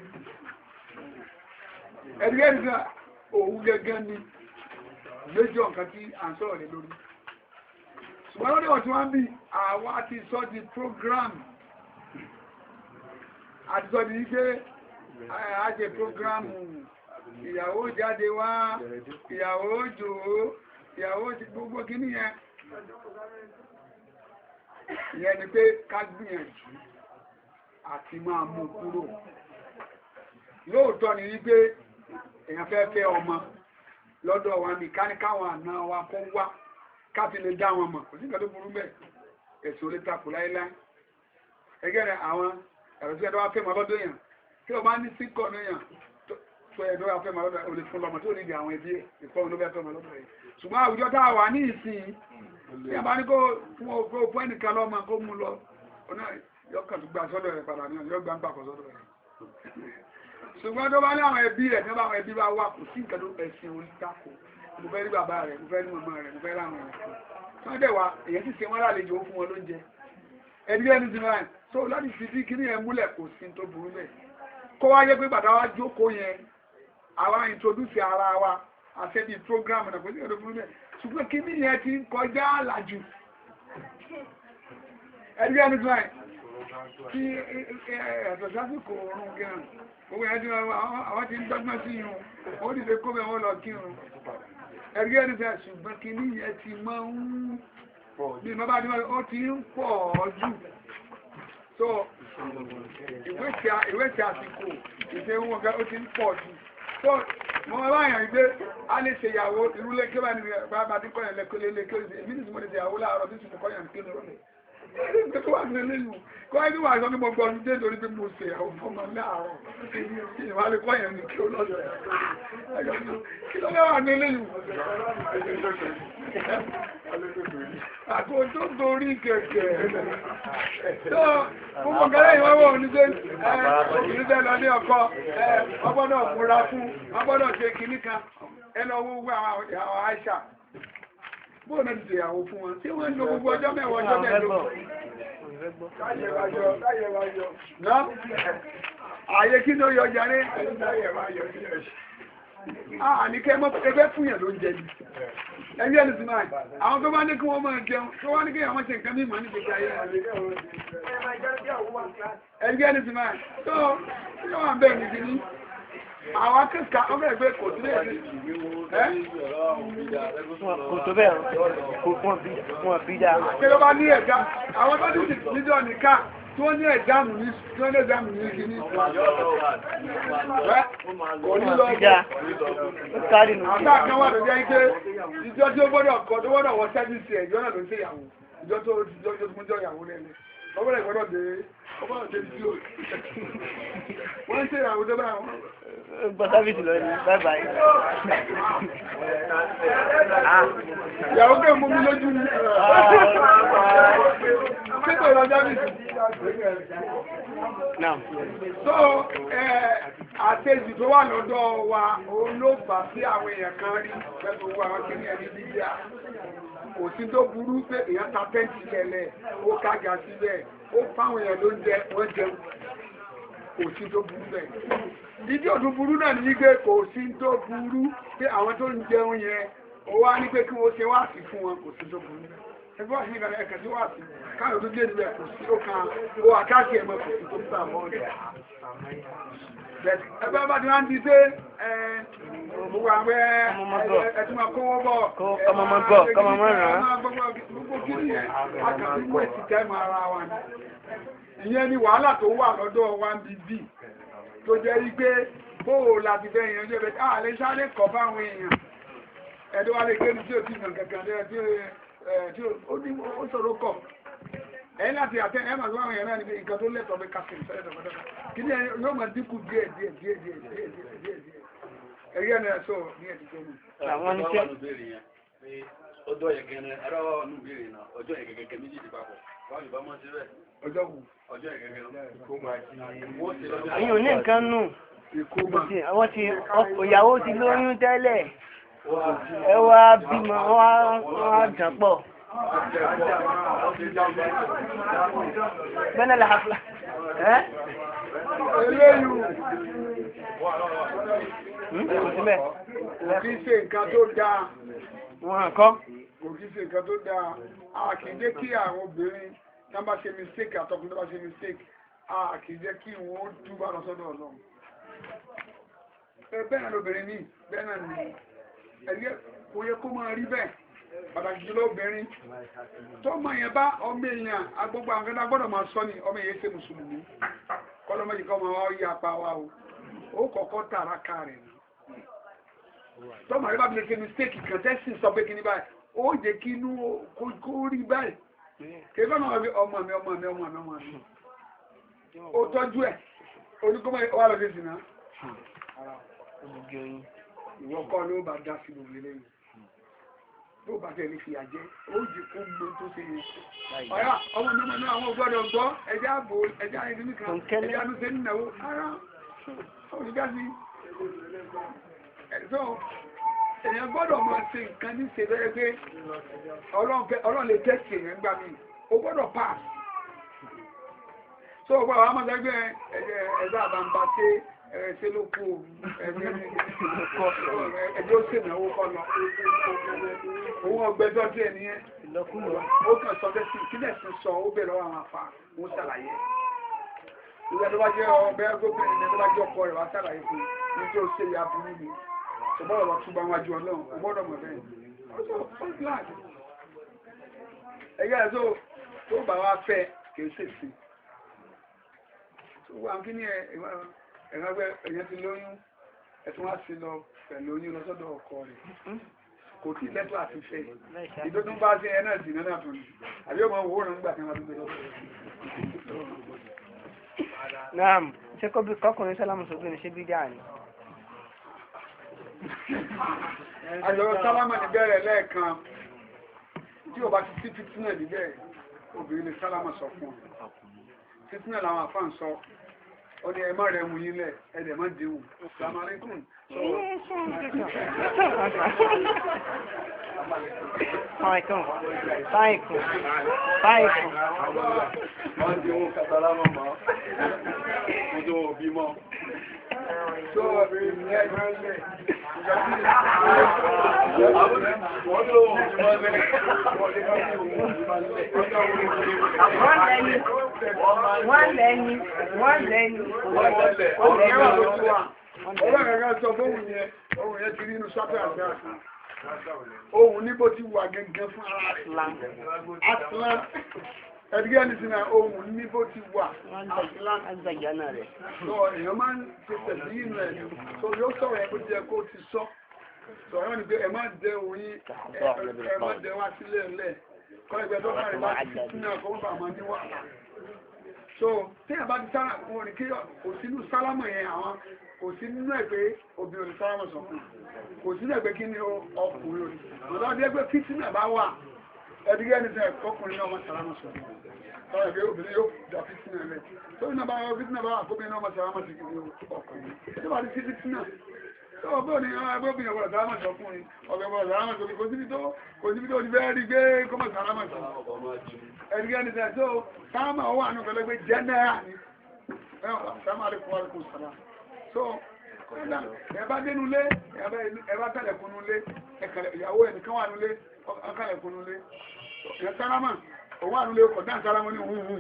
ẹ̀dùgẹ́ ìgbà òun gẹ́gẹ́ ní méjọ nǹkan tí a ń sọ̀rọ̀ lé lórí ṣùgbọ́n lọ́dẹ̀ wọ́n tí wọ́n bí àwa ti sọ di program àti sọ di wípé àjẹ program ìyàwó jáde wá ìyàwó jòó ìyàwó ti gbogbo kíní yẹn ìyẹn ni pé ká gbìyànjú àti máa mú kúrò lóòótọ́ ni wípé èèyàn fẹ́ fẹ́ ọmọ lọ́dọ̀ wa ní ká ní káwọn àna wa kó wá ká fi lè dá wọn mọ̀ kò sí nǹkan tó burú bẹ́ẹ̀ èso lè takò láéláé ẹgẹ́ rẹ̀ àwọn ẹ̀rọ tí ẹ̀dọ́ wa fẹ́ mọ́ lọ́dọ̀ èèyàn tí o bá ní síkọ̀ lóyàn tó ẹ̀dọ́ wa fẹ́ mọ́ lọ́dọ̀ olè fún lọ́mọ tí ó nídìí àwọn ẹbí ẹ̀ ìfọ́ ló fẹ́ mọ́ lọ́dọ̀ rẹ̀ ṣùgbọ́n àwùjọ tá a wà ní ìsìn tí a bá ní kó fún ẹnìkan lọ́mọ kó mú lọ ọ̀nà yọkàn tó gbà sọ́dọ̀ rẹ̀ padà ní ọ̀nà yọ gbà ń gbà kọ́ sọ́dọ̀ rẹ̀ ṣùgbọ́n tó bá ní àwọn ẹbí rẹ̀ tí àwọn ẹbí bá wà kò sí nǹkan tó ẹ̀sìn orí tako mo fẹ́ rí bàbá rẹ̀ mo fẹ́ rí màmá rẹ̀ mo fẹ́ láwọn ẹ̀kọ́ tí wọ́n dẹ̀ wá èyàn sì ṣe wọ́n lálejò fún wọn lóúnjẹ ẹbí ẹni ti máa so láti fi bí kíní yẹn múlẹ̀ kò sí tó burú bẹ́ẹ̀ kó wá yẹ pé bàtà wa jókòó yẹn àwa introduce ara wa àṣẹ bíi program náà kò sí tó burú bẹ́ẹ̀ ṣùgbọ́n kíní yẹn ti ń kọjá àlàjù ẹbí ẹni ti máa kí ẹ̀sọ̀ sásìkò oorun gẹ̀rùn owó ẹ̀dí àwọn tí ń dọ́gbọ́n sí irun ó dìde kó bẹ̀ wọ́n lọ kírun ẹ̀rí ẹni fẹ́ ṣùgbọ́n kí ní ẹ ti máa ń bí bàbá àdúrà ó ti ń pọ̀ jù so ìwé tí àsìkò ìṣe wọn gẹ́ ó ti ń pọ̀ jù so mo bá yàn gbé a lè ṣe ìyàwó ìrúlé kí wà ní bàbá tí kọ́yàn lẹ́kọ́lé kí ó ṣe èmi nìsí mo lè ṣe ìyàwó láàárọ̀ tí sùn kọ́yàn kí ló rẹ̀ tó wà nílé yìí kọ́ ẹni wà sọ ní gbogbo ọdún dé torí pé mo ṣe àwọn ọmọ láàárọ̀ ìwà lè kọ́ yẹn ní kí ó lọ́dọ̀ kí ló lẹ́wà nílé yìí àkó tó torí kẹ̀kẹ́ tó gbogbo gẹ́lẹ́ ìwọ́wọ́ oníṣẹ́ ìrìnṣẹ́ lọ ní ọkọ ọgbọ́dọ̀ múra fún ọgbọ́dọ̀ ṣe kìíní kan ẹlọ owó àwọn àìṣà bóò náà ti ṣèyàwó fún wọn tí wọ́n ń lo gbogbo ọjọ́ mẹ́wàá ọjọ́ mẹ́lò ààyè kí ló yọ jàre àníkẹ́ mọ́ ẹgbẹ́ fún yẹn ló ń jẹ ní ẹgbẹ́ ẹni sí máa àwọn tó bá ní kí wọ́n máa jẹun tó wá ní kí àwọn ṣe nǹkan mímọ̀ ní gbogbo ayé ẹgbẹ́ ẹni sí máa tó yọ wà bẹ́ẹ̀ ní kíní àwọn akẹ́kọ̀ọ́ ọmọ ẹgbẹ́ kò tó bẹ́ẹ̀ kò tó bẹ́ẹ̀ wọ́n bí dáa. kí ló bá ní ẹ̀gá àwọn tó ti níjọ́ nìkan tí wọ́n ní ẹ̀jáàmù ní kíní kò ní lọ àgbà kan wà tó jẹ́ ike ìjọ tí ó gbọ́dọ̀ kọ́ tó gbọ́dọ̀ wọ sẹ́fíìsì ẹ̀jọ́ náà ló ń ṣe ìyàwó ìjọ tó mú jọ ìyàwó lẹ́lẹ́ ọgbọ́dọ̀ ìgbọ́dọ̀ dé tí ó wọ́n ń ṣe ìyàwó tó bá wọn gbọ́ sáfíìsì lọ ní báyìí. ìyàwó kẹ́ mú mi lójú ní kíkọ̀ ìlọ sáfíìsì. so àtẹ́jù tó wà lọ́dọ̀ wa òun ló fà sí àwọn èèyàn kan rí pẹ̀lú owó àwọn kìíní ẹni bíbíà kò sí tó burú pé èèyàn ta tẹ́ǹtì lẹ́lẹ̀ ó kága síbẹ̀ ó fáwọn èèyàn ló ń jẹ wọ́n jẹun kò sí tó burú bẹ́ẹ̀. ìdí òtún burú náà ní wípé kò sí tó burú pé àwọn tó ń jẹun yẹn ó wá ní pé kí wọ́n ṣe wáàsí fún wọn kò sí tó burú ẹgbẹ́ wáàsí nígbà ẹ̀kẹ́ sí wáàsí káyọ̀ tó dé níbẹ̀ kò sí ó kan ó àkáàkì ẹ̀mọ́ kò sí tó burú àmọ́ ọ̀dẹ̀ ẹgbẹ́ bá ti máa ń di pé gbogbo àwọn ẹ̀tùmọ̀ kówó bọ̀ kọmọmọ ràn án gbogbo kí ni àkàtí wẹ̀ sí tẹ́mọ̀ ara wa ni ìyẹn ni wàhálà tó wà lọ́dọ̀ wa ń bí bí tó jẹ́ wípé bóò láti fẹ́ èèyàn jẹ́ bẹ́ẹ̀ àà lè sáré kọ̀ fáwọn èèyàn ẹ̀dọ́ wa lè gbé ní tí ó ti nà kankan lẹ́yìn tí ó sọ̀rọ̀ kọ̀ ẹ̀yìn láti àtẹ́ ẹ̀ máa gbọ́n èèyàn náà níbi nǹkan tó lẹ́tọ̀ọ́ bí kásìrì sẹ́lẹ̀ tọ̀kọ̀tọ̀kọ̀ kí ni yóò máa dínkù díẹ̀ ẹ̀rí ẹ̀nà ẹ̀sọ́ ní ẹ̀dí tó mú. àwọn oníṣẹ́ ọjọ́ ìgẹ̀gẹ̀ ara wà nù bèèrè náà ọjọ́ ìgẹ̀gẹ̀ méjì ti papọ̀ wọ́n yóò bá mọ́ sí rẹ̀ ọjọ́ wù ọjọ́ ìgẹ̀gẹ̀ ẹ̀yìn ò ní nǹkan nù àwọn ti ìyàwó ti lóyún tẹ́lẹ̀ ẹ wá bímọ wọ́n á dàn pọ̀ bẹ́ẹ̀ náà hafla eléyìí kò sí bẹ́ẹ̀ kò kí ṣe nǹkan tó dáa wọ́n kọ́ kò kí ṣe nǹkan tó dáa a kì í jẹ́ kí àwọn obìnrin tí wọ́n bá ṣe mistake àtọkùnrin tó bá ṣe mistake a kì í jẹ́ kí wọ́n túbọ̀ lọ sọ́dọ̀ Ọlọ́run bẹ́ẹ̀ náà lóbìnrin ní bẹ́ẹ̀ náà ní ẹ̀rí kò yẹ kó máa rí bẹ́ẹ̀ pàtàkì jùlọ obìnrin tọ́mọ yẹn bá ọmọ èèyàn agbógbó àwọn akẹ́kọ̀ọ́ gbọ́dọ̀ máa sọ ni ọmọ yẹn ṣe mùsùlùmí kọ́lọ́mọ́jì kọ́ máa wá yí apá wa o ó kọ́kọ́ tààrà ká rẹ̀ ni tọ́mọ rẹ bá fi lè ṣe mistake kan tẹ́sí sọ pé kíní báyìí ó jẹ́ kí inú kó rí báyìí kí ẹgbẹ́ náà ọmọ mi ó tọ́jú ẹ̀ oníkọ́mọ́ wà lọ́dẹ sí náà ìwọ kọ́ ló bá dá sí gbogbo eléyìí bó bá tẹ̀lé fi àjẹ́ ó jẹ́ kó gbé tó ṣe yẹn ọ̀yá ọmọ mi náà àwọn ògbọ́dọ̀ gbọ́ ẹjẹ́ àbò ẹjẹ́ àìdí nìkan ẹjẹ́ àdúgbò nìnáwó ara onígbàsí ẹ̀sọ́ èèyàn gbọ́dọ̀ máa ṣe nǹkan ní ṣe bẹ́ẹ̀ pé ọlọ́run lè tẹ́sì èèyàn gbà mí ó gbọ́dọ̀ pass so ọgbọ́n àwọn amọ̀sẹ́gbẹ́ ẹ̀dá àbámbá ṣe ṣe ló kú ẹjọ́ sèmẹ̀wó kọ́ lọ òun ọgbẹ́jọ́ tí ẹniyẹn ó kàn sọ bẹ́ẹ̀ sí kílẹ̀ sí sọ ó bẹ̀rẹ̀ àwọn àfà ó ṣàlàyé ìwé tó bá jẹ́ ọbẹ̀ gómìnà ní tó bá jẹ́ ọkọ rẹ̀ wá ṣàlàyé fún ní tí ó ṣe ya burú mi ṣùgbọ́n ọ̀rọ̀ túbọ̀ wájú ọlọ́run ó gbọ́dọ̀ mọ̀ bẹ́ẹ̀ ẹgbẹ́ ẹ̀ tó bá wá fẹ́ kì í ṣèṣì wà kí ni ẹ̀rọ̀gbẹ́ èyàn ti lóyún ẹ̀tún wá sí lọ pẹ̀lú oyún lọ́sọ́dọ̀ ọkọ rẹ̀ kò tí lẹ́tọ́ àti fẹ́ ìdótún bá sí ẹ̀nà ìsìn náà tó ní àbí ọmọ owó rẹ̀ ń gbà kan láti gbẹ̀rẹ̀ naam ṣe kọkùnrin sálámù sókè ní ṣe bí dáa ni àjọ̀rọ̀ sálámà ní bẹ̀rẹ̀ lẹ́ẹ̀kan tí ò bá ti sí fitinà níbẹ̀ obìnrin lè sálámà sọ fún ọ fitinà làwọn àfáà ń sọ ó ní ẹmọ́ rẹ̀ mú yílẹ̀ ẹ̀dẹ̀ mọ́ dìíwù sàmàríkùn Fáìkùn. Wọ́n di ohun kàtàlámọ̀ mọ́, ojú òbí mọ́. tó ọ̀bìnrin ní ẹgbẹ́ ilẹ̀ ohun ní bó ti wà gẹ́gẹ́ fún ara rẹ̀ Aslan ẹ̀dígẹ́ ní sinà ohun ní bó ti wà Aslan so èèyàn máa ń ṣe tẹ̀sí inú ẹ̀ so yóò sọ̀rọ̀ ẹ̀ bó ti yẹ kó ti sọ sọ̀rọ̀ ní pé ẹ má dẹ oyin ẹ má dẹ wá sílẹ̀ ńlẹ̀ kọ́ ẹgbẹ́ tó kárẹ̀ bá ti sínú ẹ̀kọ́ bá máa ní wàhálà so tí ẹ bá ti sára wọn ni kí kò sínú sálámù yẹn àwọn kò sí nínú ẹ̀ pé obìnrin olè sálámù sọ̀kùn kò sí nínú ẹ̀ pé kí ni ọkùnrin olè ọ̀dọ́ adé pé fítínà bá wà ẹ̀dígẹ́ ní sẹ́ ọkùnrin náà máa sálámù sọ̀kùn sọ̀rọ̀ ẹ̀gbẹ́ obìnrin yóò dà fítínà lẹ̀ tó ní bá fítínà bá wà kóbìnrin náà máa sálámù sí ọkùnrin tó bá ti sí fítínà tó bó ní ẹgbẹ́ obìnrin ọ̀gbọ̀n sálámù sọ̀kùnrin ọ̀gbọ̀n sálámù sọ̀kùn kò síbi tó ti bẹ́ẹ̀ rí gbé kọ́mọ̀ sálámù sọ̀kùn ẹ̀dígẹ́ ní sẹ́ tó sálámù ọwọ́ àánú pẹ̀lẹ́gbẹ́ jẹ́nẹ́rà ní sálámù àlékún àlékún sálámù so ẹ̀bá dénú lé ẹ̀bá kálẹ̀kùnú lé ìyàwó ẹnìkan wà nulé ọkálẹ̀kùnú lé ẹ̀ sálámà òun wà nulé ọkọ̀ dáń sálámà ní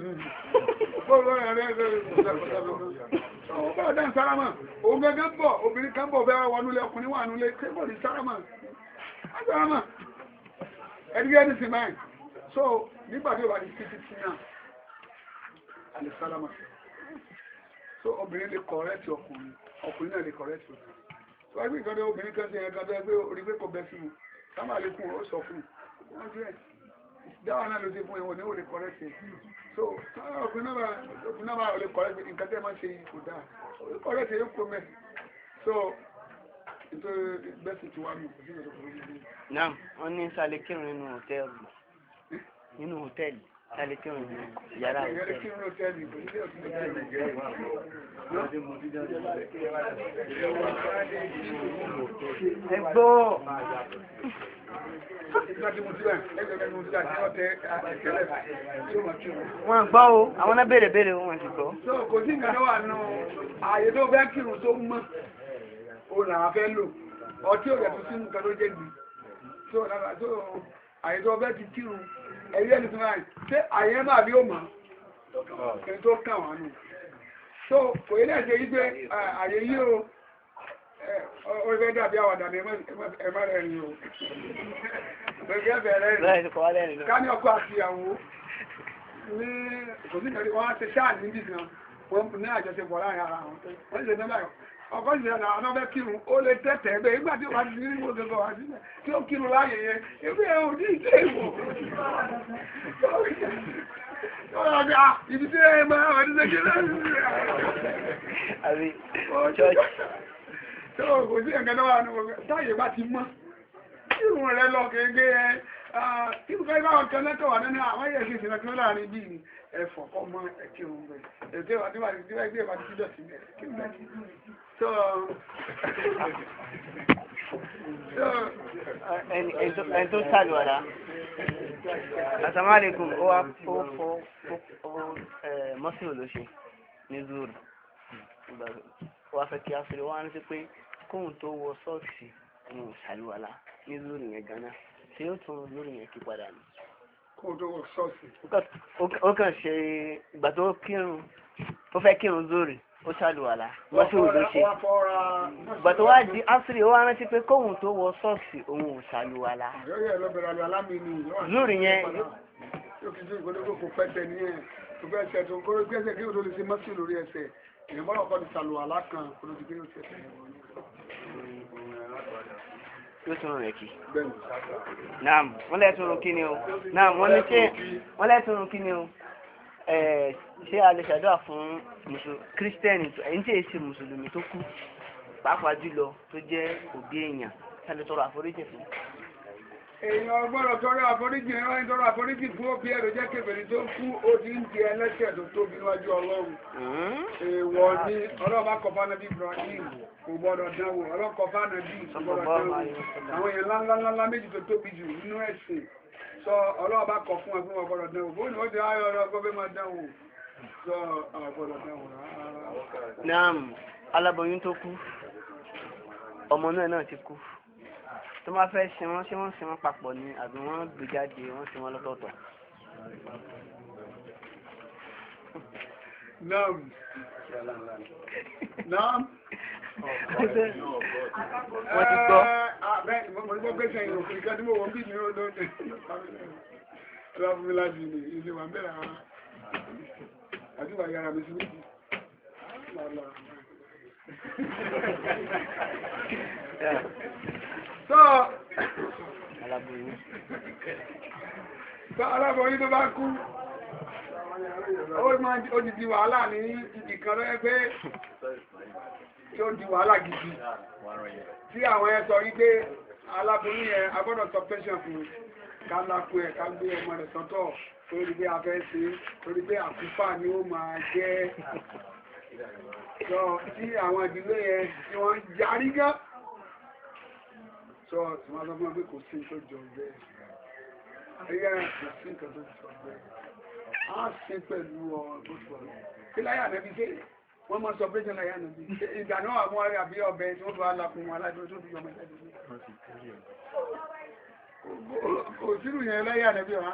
ọ̀pọ̀ dáń sálámà òun gẹ́gẹ́ bọ̀ obìnrin kan bọ̀ bẹ́ẹ̀ wà nulé ọkùnrin wà nulé kébọ̀ ní sálámà ẹ̀dígẹ́ ní sinmi so nígbàtí ó bá di títí náà alẹ́ sálámà so obìnrin lè kọ̀rẹ́tì ọkùnrin náà lè kọ̀rẹ́tì ọkùnrin tó wáyé ìgbàdé obìnrin kan sí ẹ̀kan tó ẹgbẹ́ orí pé kò bẹ́ sí wọn sábà lè kún ó sọ fún wọn jẹ́ dáwà náà ló ti fún ẹwọn ní ó lè kọ̀rẹ́tì so ọkùnrin náà bá lè kọ̀rẹ́tì nǹkan tẹ́ máa ṣe kò dáa kọ̀rẹ́tì yóò kó mẹ́ so nítorí bẹ́sì tí wàá mú kò sí ìgbàdé kọ̀rẹ́tì. náà wọ́n ní sálẹ̀ kírun nínú hòtẹ́ẹ̀lì sálẹ̀ kírun nínú yàrá hòtẹ́ẹ̀lì. Ẹgbọ́. Wọ́n gbọ́ o, àwọn náà béèrè wọn ti gbọ́. So kò sí ìgbà náà wà nù ààyè tó fẹ́ kírun tó mọ́, ó làwọn fẹ́ lò, ọtí ò rẹ̀ tó sínú nǹkan tó jẹ́ gbì. So ààyè tó fẹ́ ti kírun, ẹ̀rí ẹni tó máa ń ṣe ààyè máa bí ó mọ̀, ẹni tó kàn wá nù. So kò yẹ lẹ́sẹ̀ yí pé ààyè yí o ó fẹ́ dàbí àwàdà ní ẹ̀mọ́ rẹ̀ ni o. Gbẹ̀gbẹ̀ bẹ̀rẹ̀ rẹ̀. Ká ní ọkọ àti ìyàwó ní kò sí ìkàrí wọ́n á ṣe ṣáà níbi kan wọ́n ní àjọṣepọ̀ láàrin ara wọn. Wọ́n ṣe tẹ́lẹ̀ ọkọ̀ ìṣẹ̀lẹ̀ àwọn ọmọ kírun ó lè tẹ́tẹ̀ ẹgbẹ́ ìgbà tí ó bá ti ní ìwò gẹ́gẹ́ wá sílẹ̀ tí ó kírun láàyè yẹn ẹgbẹ́ ẹ̀ ò ní ìṣe ìwò. Ibi tí ẹ máa wà ní ṣẹ́kẹ́ àbí church. Tó kò sí ẹ̀kẹ́ náà wà ní ọgbẹ́ táyé bá ti mọ́ kírun rẹ lọ gẹ́gẹ́ ẹ kí n kọ́ ibà wọn kan lẹ́tọ̀ wà nínú àwọn ẹ̀yẹ kí ìṣẹ̀lẹ̀ kan láàrin bíi ẹ̀fọ̀ kọ́ mọ́ ẹ̀kírun rẹ̀ ètò ìwà tí wà ní ẹgbẹ́ ìbá ti dọ̀tí bẹ̀rẹ̀ kí n bẹ́ẹ̀ ẹni tó sàlùwàlá àtàmàlẹ́kùn ó wá mọ́sílò ló ṣe ní zuru ó wá fẹ́ kí á fẹ́rẹ̀ wá ní sí pé kóhùn tó wọ sọ́ọ̀sì òun sàlùwàlá ní zuru yẹn gan-an ṣé ó tún lórí yẹn kí padà ní. kóhùn tó wọ sọ́ọ̀sì. ó kàn ṣe ìgbà tó kírun ó fẹ́ kírun zuru ó ṣàlùwàlá mọ́sílò ló ṣe ìgbà tó wá di áfírí ó wá rántí pé kóhùn tó wọ sọ́ọ̀sì òun ò ṣàlùwàlá zuru yẹn yóò fi sí ìgbódógó kò pẹ́tẹ̀ ní ẹ̀ tó bẹ́ẹ̀ ṣe tó kóró gbẹ́sẹ̀ kí o tó lè ṣe mọ́sí lórí ẹsẹ̀ èèyàn bọ́lá ọkọ̀ ti sàlù alákan kó ló ti gbé oṣù ẹsẹ̀ yóò tún rẹ̀ kí. naam wọ́n lẹ́tùrún kí ni o naam wọ́n ní ṣe wọ́n lẹ́tùrún kí ni o ṣé a lè ṣàdúrà fún kírísítẹ́nì ẹni tí èsì mùsùlùmí tó kú pàápàá jùlọ tó jẹ́ òbí èèyàn ṣàlẹ̀ tọrọ àforíjì fún. èèyàn gbọ́dọ̀ tọrọ àforíjì ẹ̀rọ ń tọrọ àforíjì fún òbí ẹ̀rọ jẹ́ kébèrè tó kú ó ti ń di ẹlẹ́ṣẹ̀ tó tóbi níwájú ọlọ́run. èèwọ̀ ni ọlọ́ọ̀bá kọfà nàbí Ibrahim kò gbọ́dọ̀ dánwò ọlọ́kọfà nàbí kò gbọ́dọ̀ dánwò àwọn èèyàn ńláńlá méjì tó tóbi jù nínú ẹ̀sìn sọ ọlọ́ọ̀bá kọ fún ẹgbẹ́ wọn gbọ́dọ̀ dánwò bóyá ó ti ayọ̀ ọ̀rọ̀ gbọ́dọ̀ máa dánwò sọ gbọ́dọ̀ dánwò rárá. naam aláboyún tó kú ọmọ náà ti kú tó máa fẹ́ ṣe wọ́n ṣe wọ́n papọ̀ ni àbí wọ́n gbé jáde wọ́n ṣe wọ́n lọ́tọ̀ọ̀tọ̀. Naam. Naam. wọ́n ti gbọ́. Bẹ́ẹ̀ mo ní gbọ́ pé sẹ́yìn òkè ìkan tí mo wọ́n bí mi ó lóde. Ọlọ́run fún mi láti ní ilé wa bẹ̀rẹ̀ ara. Àti wà yára mi sí méjì. Aláboyún tó bá kú ó ti di wàhálà ní ìdí kan lọ́yẹ́ pé tí ó di wàhálà gidi tí àwọn ẹ̀ sọ wípé aláboyún yẹn agbọ́dọ̀ sọ pẹ́ṣẹ̀ fún ká lápò ẹ̀ ká gbé ọmọ rẹ̀ sọ́tọ̀ torí pé afẹ́ ṣe torí pé àkúfà ni ó máa jẹ́ tí àwọn ìdílé yẹn tí wọ́n yarí gán tí wọ́n sọ fún wọn pé kò sí tó jọ bẹ́ẹ̀ ẹ̀yà kò sí nǹkan tó jọ bẹ́ẹ̀ á ṣe pẹ̀lú ọ̀gbọ́sọ̀ kí láyà nẹ́bí ṣe wọ́n máa sọ pé jẹ́ láyà nẹ́bí ìgbà náà àwọn ará àbí ọbẹ̀ tí wọ́n bá lápò wọn aládùn tó fi ọmọ ìjáde ní kò sírù yẹn láyà nẹ́bí ọ̀hán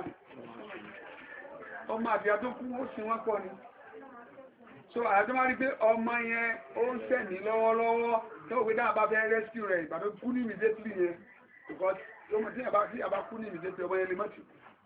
ọmọ àbíyá tó kú ó sì wọ́n pọ̀ ni so àyàtọ́ máa rí pé ọmọ yẹn ó ń sẹ̀mí lọ́wọ́lọ́wọ́ tó wọ́n pé dáa bá fẹ́ rescue rẹ̀ ìbàdó kú ní immediately yẹn because lọ́mọ tí àbá kú ní immediately ọmọ yẹn lè mọ́tì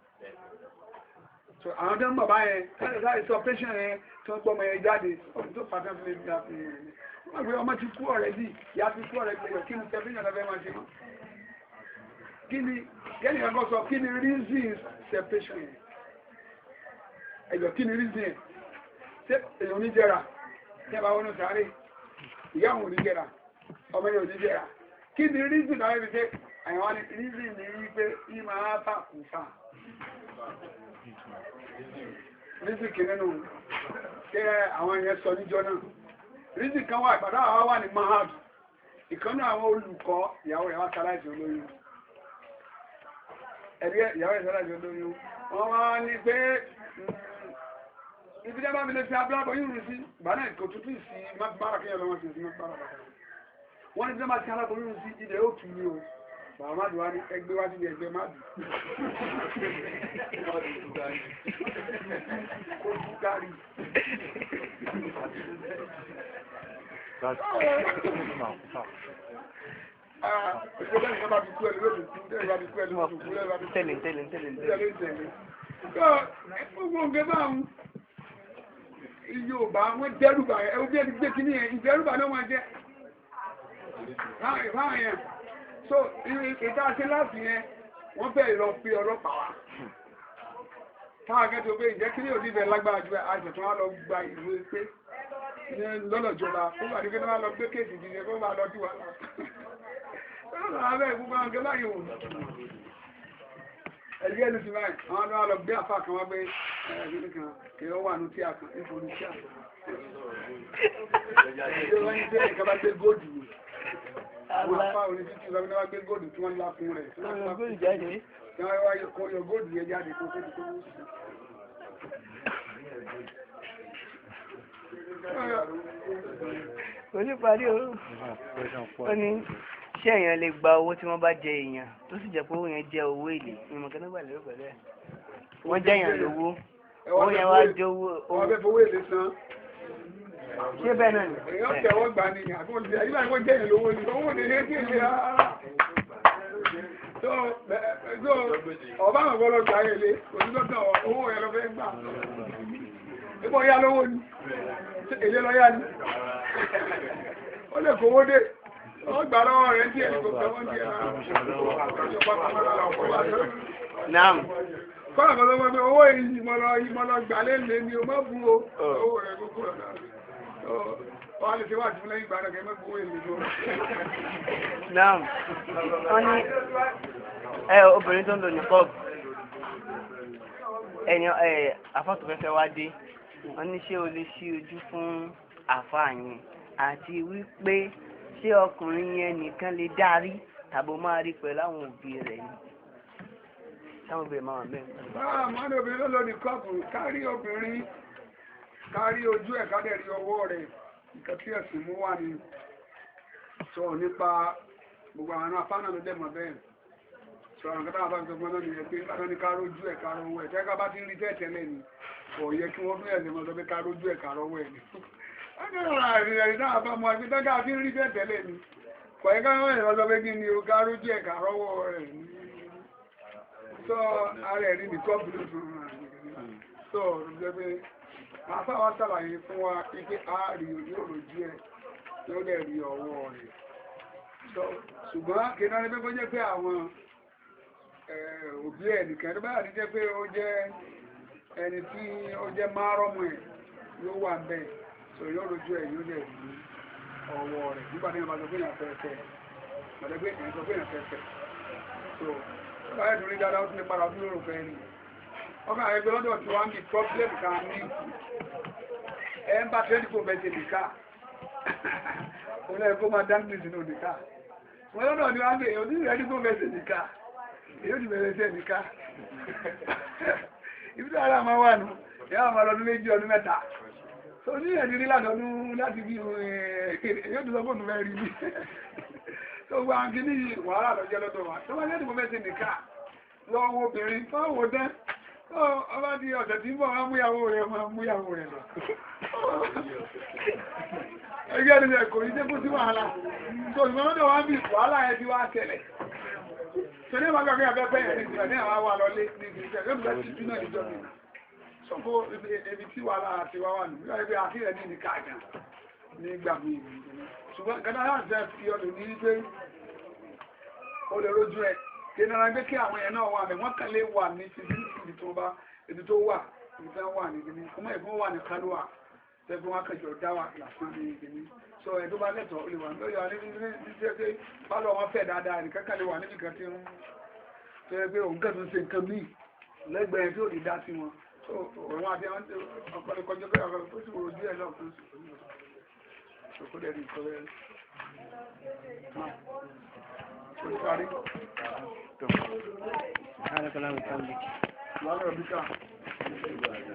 so àwọn tó ń bàbá yẹn láì sọ patient yẹn tó ń gbọ́ ọmọ yẹn jáde ọdún tó pàtàkì fún mi láti wọ́n gbé ọmọ ti kú already ìyá ti kú already ẹ̀yọ̀ kí ni separation lọ́fẹ́ máa ṣe mọ́ kí ni kẹ́ni ẹ̀kọ́ sọ kí ni reason separation yẹn ẹ̀yọ̀ kí ni reason yẹn ṣé èyàn ní jẹ́ra tí a bá wọ́n sáré ìyá òun ní jẹ́ra ọmọ yóò ní jẹ́ra kí ni reason náà rí pé àyàwó ní reason ní wípé yí máa fà kù fà reason kì nínú kí àwọn èèyàn sọ níjọ́ náà reason kan wà ìpàdá àwọn wà ní mahad ìkànnì àwọn olùkọ́ ìyàwó rẹ̀ wá sáláìsì olóyún ẹ̀rí ìyàwó rẹ̀ sáláìsì olóyún wọ́n wá ní pé ibi jẹ́ bá mi lè fi abúlábọ̀ yìí rú sí ìgbà náà kò tútù sí mágbára kí ọlọ́wọ́ sí mágbára bàtà wọ́n ní jẹ́ bá ti alábọ̀ yìí rú sí ilẹ̀ ó tù ní o bàbá má dùn wá ní ẹgbẹ́ wá síbi ẹgbẹ́ má dùn kó tún kárí Ìjọba ìjọba bí kú ẹ lórí òkú, ìjọba bí kú ẹ lórí òkú, ìjọba bí tẹ̀lé. gbogbo nǹkan bá ń Yorùbá wọ́n dẹ́rùbà ẹ̀ ó bí ẹni gbé kí ní ẹ̀ ìdẹ́rùbà náà wọ́n jẹ́ láàrin yẹn. So ìta ṣe láti yẹn wọ́n bẹ̀rẹ̀ lọ pé ọlọ́pàá wá. Táwọn akẹ́kọ̀ọ́ pé ìjẹ́ kí ní òdì bẹ̀ lágbára ju àjọ̀tún wá lọ gba ìwé pé ní lọ́lọ́jọba ó wà ní kí wọ́n lọ gbé kéèkì jíjẹ kó máa lọ sí wa. Ọlọ́run abẹ́ ìgbúgbà ọ̀gẹ́ láyé òun. Ẹgbẹ́ ẹni ti báyìí, àwọn ọdún wa lọ gbé àfà kan wá pé ẹgbẹ́ kan kí ó wà ní tí a kan nítorí tí a kan. Ṣé wọ́n ní pé ìkàbá gbé góòdù ni? Àwọn àfà orí títí ìlú ọdún wa gbé góòdù tí wọ́n lá fún rẹ̀. Góòdù jáde. Tí wọ́n wá yọ góòdù yẹn jáde kó tó tó wú sí. Oníparí o. Ó ní ṣé èèyàn lè gba owó tí wọ́n bá jẹ èèyàn tó sì jẹ́ pé owó yẹn jẹ́ owó èlé ìmọ̀ kan nígbà lérò pẹ̀lú ẹ̀. Wọ́n jẹ́ èèyàn lówó. Owó yẹn wá jẹ́ owó. Wọ́n fẹ́ fowó èlé san. Ṣé bẹ́ẹ̀ náà ni? Èèyàn tẹ̀wọ́ gbà ní àbúrò àyíká ìwọ́n jẹ́ èèyàn lówó ni owó ní ilé tí èlé rárá. Ọba àwọn ọgbọ́lọ́ gbà èlé òṣìṣẹ́ owó yẹn lọ fẹ́ gbà. Ipò ya lówó ni. Èlé lọ yá ni. Ó lè kówó dé. Wọ́n gbà lọ́wọ́ rẹ̀ díẹ̀ ní gbogbo ẹwọ́n díẹ̀ Naam. Kọ́nà kan lọ́wọ́ pé owó ìmọ̀lọ gbà lé ní o mọ́ bú owó rẹ̀ gbogbo ọ̀dá. Wọ́n lè ṣe wà jù lẹ́yìn ìgbà rẹ̀ kẹ́ mọ́ bú èlé lọ. Naam. Wọ́n ní obìnrin tó ń lò ní pọ́ọ̀bù. Afọ́tòfẹ́fẹ́ wá dé. Wọ́n ní ṣé o lè ṣí ojú fún àfáà yẹn àti wípé ṣé ọkùnrin yẹn nìkan lè dárí tàbí máa rí pẹ̀lú àwọn òbí rẹ̀ ni táwọn obìnrin máa wà mẹ́rin. Máa ní obìnrin ló lọ ní kọ́ọ̀pù kárí ojú ẹ̀ kádẹ̀ rí ọwọ́ rẹ̀ nǹkan tí ẹ̀sìn mú wà ní sọ nípa gbogbo àwọn afánà ló dẹ̀ mọ̀ bẹ́ẹ̀ sọ àwọn kẹta àbá gbogbo náà nìyẹn pé nígbà ní káró ojú ẹ̀ káró owó ẹ̀ tẹ́ká bá ti ń rí tẹ́tẹ́lẹ̀ ni kò yẹ kí wọ́n fún ẹ̀sìn mọ́ sọ pé káró ojú ẹ̀ káró owó ẹ̀ ni Ẹni náà bá mọ́ ẹgbẹ́ tọ́gá fi ń rí bẹ́ẹ̀ tẹ́lẹ̀ ni. Kọ̀ ẹ́ káwọn ẹ̀rọ sọ pé kí ni o ká rójú ẹ̀ka rọ́wọ́ rẹ̀ ní. Sọ ara ẹ̀rí ní kọ́ọ̀bù ló fún wa. Sọ jẹ́ pé máa fáwọn sàlàyé fún wa pé a rí yóò rójú ẹ̀ tó dẹ̀ rí ọwọ́ rẹ̀. Sọ ṣùgbọ́n kí náà ní pé kó jẹ́ pé àwọn òbí ẹ̀ nìkan tó bá rí jẹ́ pé ó jẹ́ ẹni tí ó jẹ́ márọ́mù ẹ̀ yóò wà bẹ́ẹ̀. So yóò rojú ẹ̀ yóò lè rí ọwọ́ rẹ̀ nígbà tí wọ́n bá sọ pé èèyàn fẹ́fẹ́ mọ̀lẹ́gbẹ́ èèyàn sọ pé èèyàn fẹ́fẹ́ so báyẹ̀ tó rí dáadáa ó tún lè padà ọdún lóòrùn fẹ́ rí ọkàn àyẹ̀gbẹ́ lọ́dọ̀ tí wọ́n ń bí problem kan ní ẹ̀ ń bá tẹ́lẹ̀ kó bẹ́ẹ̀ ṣe nìka ó lẹ́yìn kó máa dáńgbé sínú nìka wọ́n lọ́dọ̀ ni wọ́n ń bèèrè òní ìrẹ́dí kó bẹ́ẹ̀ ṣe nìka èyí ò ti bẹ̀rẹ̀ ṣe nìka ibi tí ara máa wà nù ìyá àwọn ọlọ́dún méjì ọdún mẹ́ta so ní ẹ̀dí rí ládọ́dún láti bí yóò tó sọ́pọ̀ tó fẹ́ rí bí so gba kí ní wàhálà lọ́jẹ́ lọ́dọ̀ wa tó bá jẹ́ ìdìbò mẹ́sẹ̀ nìka lọ́wọ́ obìnrin fáwọ̀ dán ọba di ọ̀sẹ̀ tí ń bọ̀ wá múyàwó rẹ̀ lọ ẹgbẹ́ ẹni ẹ̀kọ́ ní tẹ́kù sí wàhálà so ìgbọ́n lọ́dọ̀ wá bí wàhálà ẹ ti wá tẹ̀lẹ̀ so ní ìwà gbàgbé afẹ́fẹ́ yẹn ní ìgbà ní àwọn wà lọlé ní ìgbìyànjú yóò bẹ̀rẹ̀ sí júnà ìjọ mi sọ́kó ebi tí wà lára ti wá wà nù nígbà pé àkíyẹ̀ ní ìka àjà ní ìgbà mi ṣùgbọ́n kẹta láti fẹ́ fi ọdún ní pé ó lè rójú ẹ kí ní ara gbé kí àwọn èèyàn náà wà mẹ́ wọ́n kàn lè wà ní ibi tó wà ibi tó wà ní ìgbìmí ọmọ ẹ̀gbọ́n wà ní kálúwà tẹ́gbọ́n wá kẹjọ dá wà lásán ní ìgbìmí so ẹ̀dọ́ bá lẹ́tọ̀ọ́ lè wà lórí wa ní ṣe pé pálọ̀ wọn fẹ́ dáadáa nìkan kan lè wà níbi kan tí ń tó yẹ pé òun kẹ́tù ń ṣe nǹkan míì lẹ́gbẹ̀ẹ́ tí ò ní dá sí wọn so òun àti ọkọ̀lẹ̀ kọjọ pé ọkọ̀lẹ̀ tó sì wò ojú ẹ̀ lọ́ọ̀ fún ṣòkó dẹ̀ ní ìkọ̀lẹ̀ Subhanaka Allahumma wa bihamdik.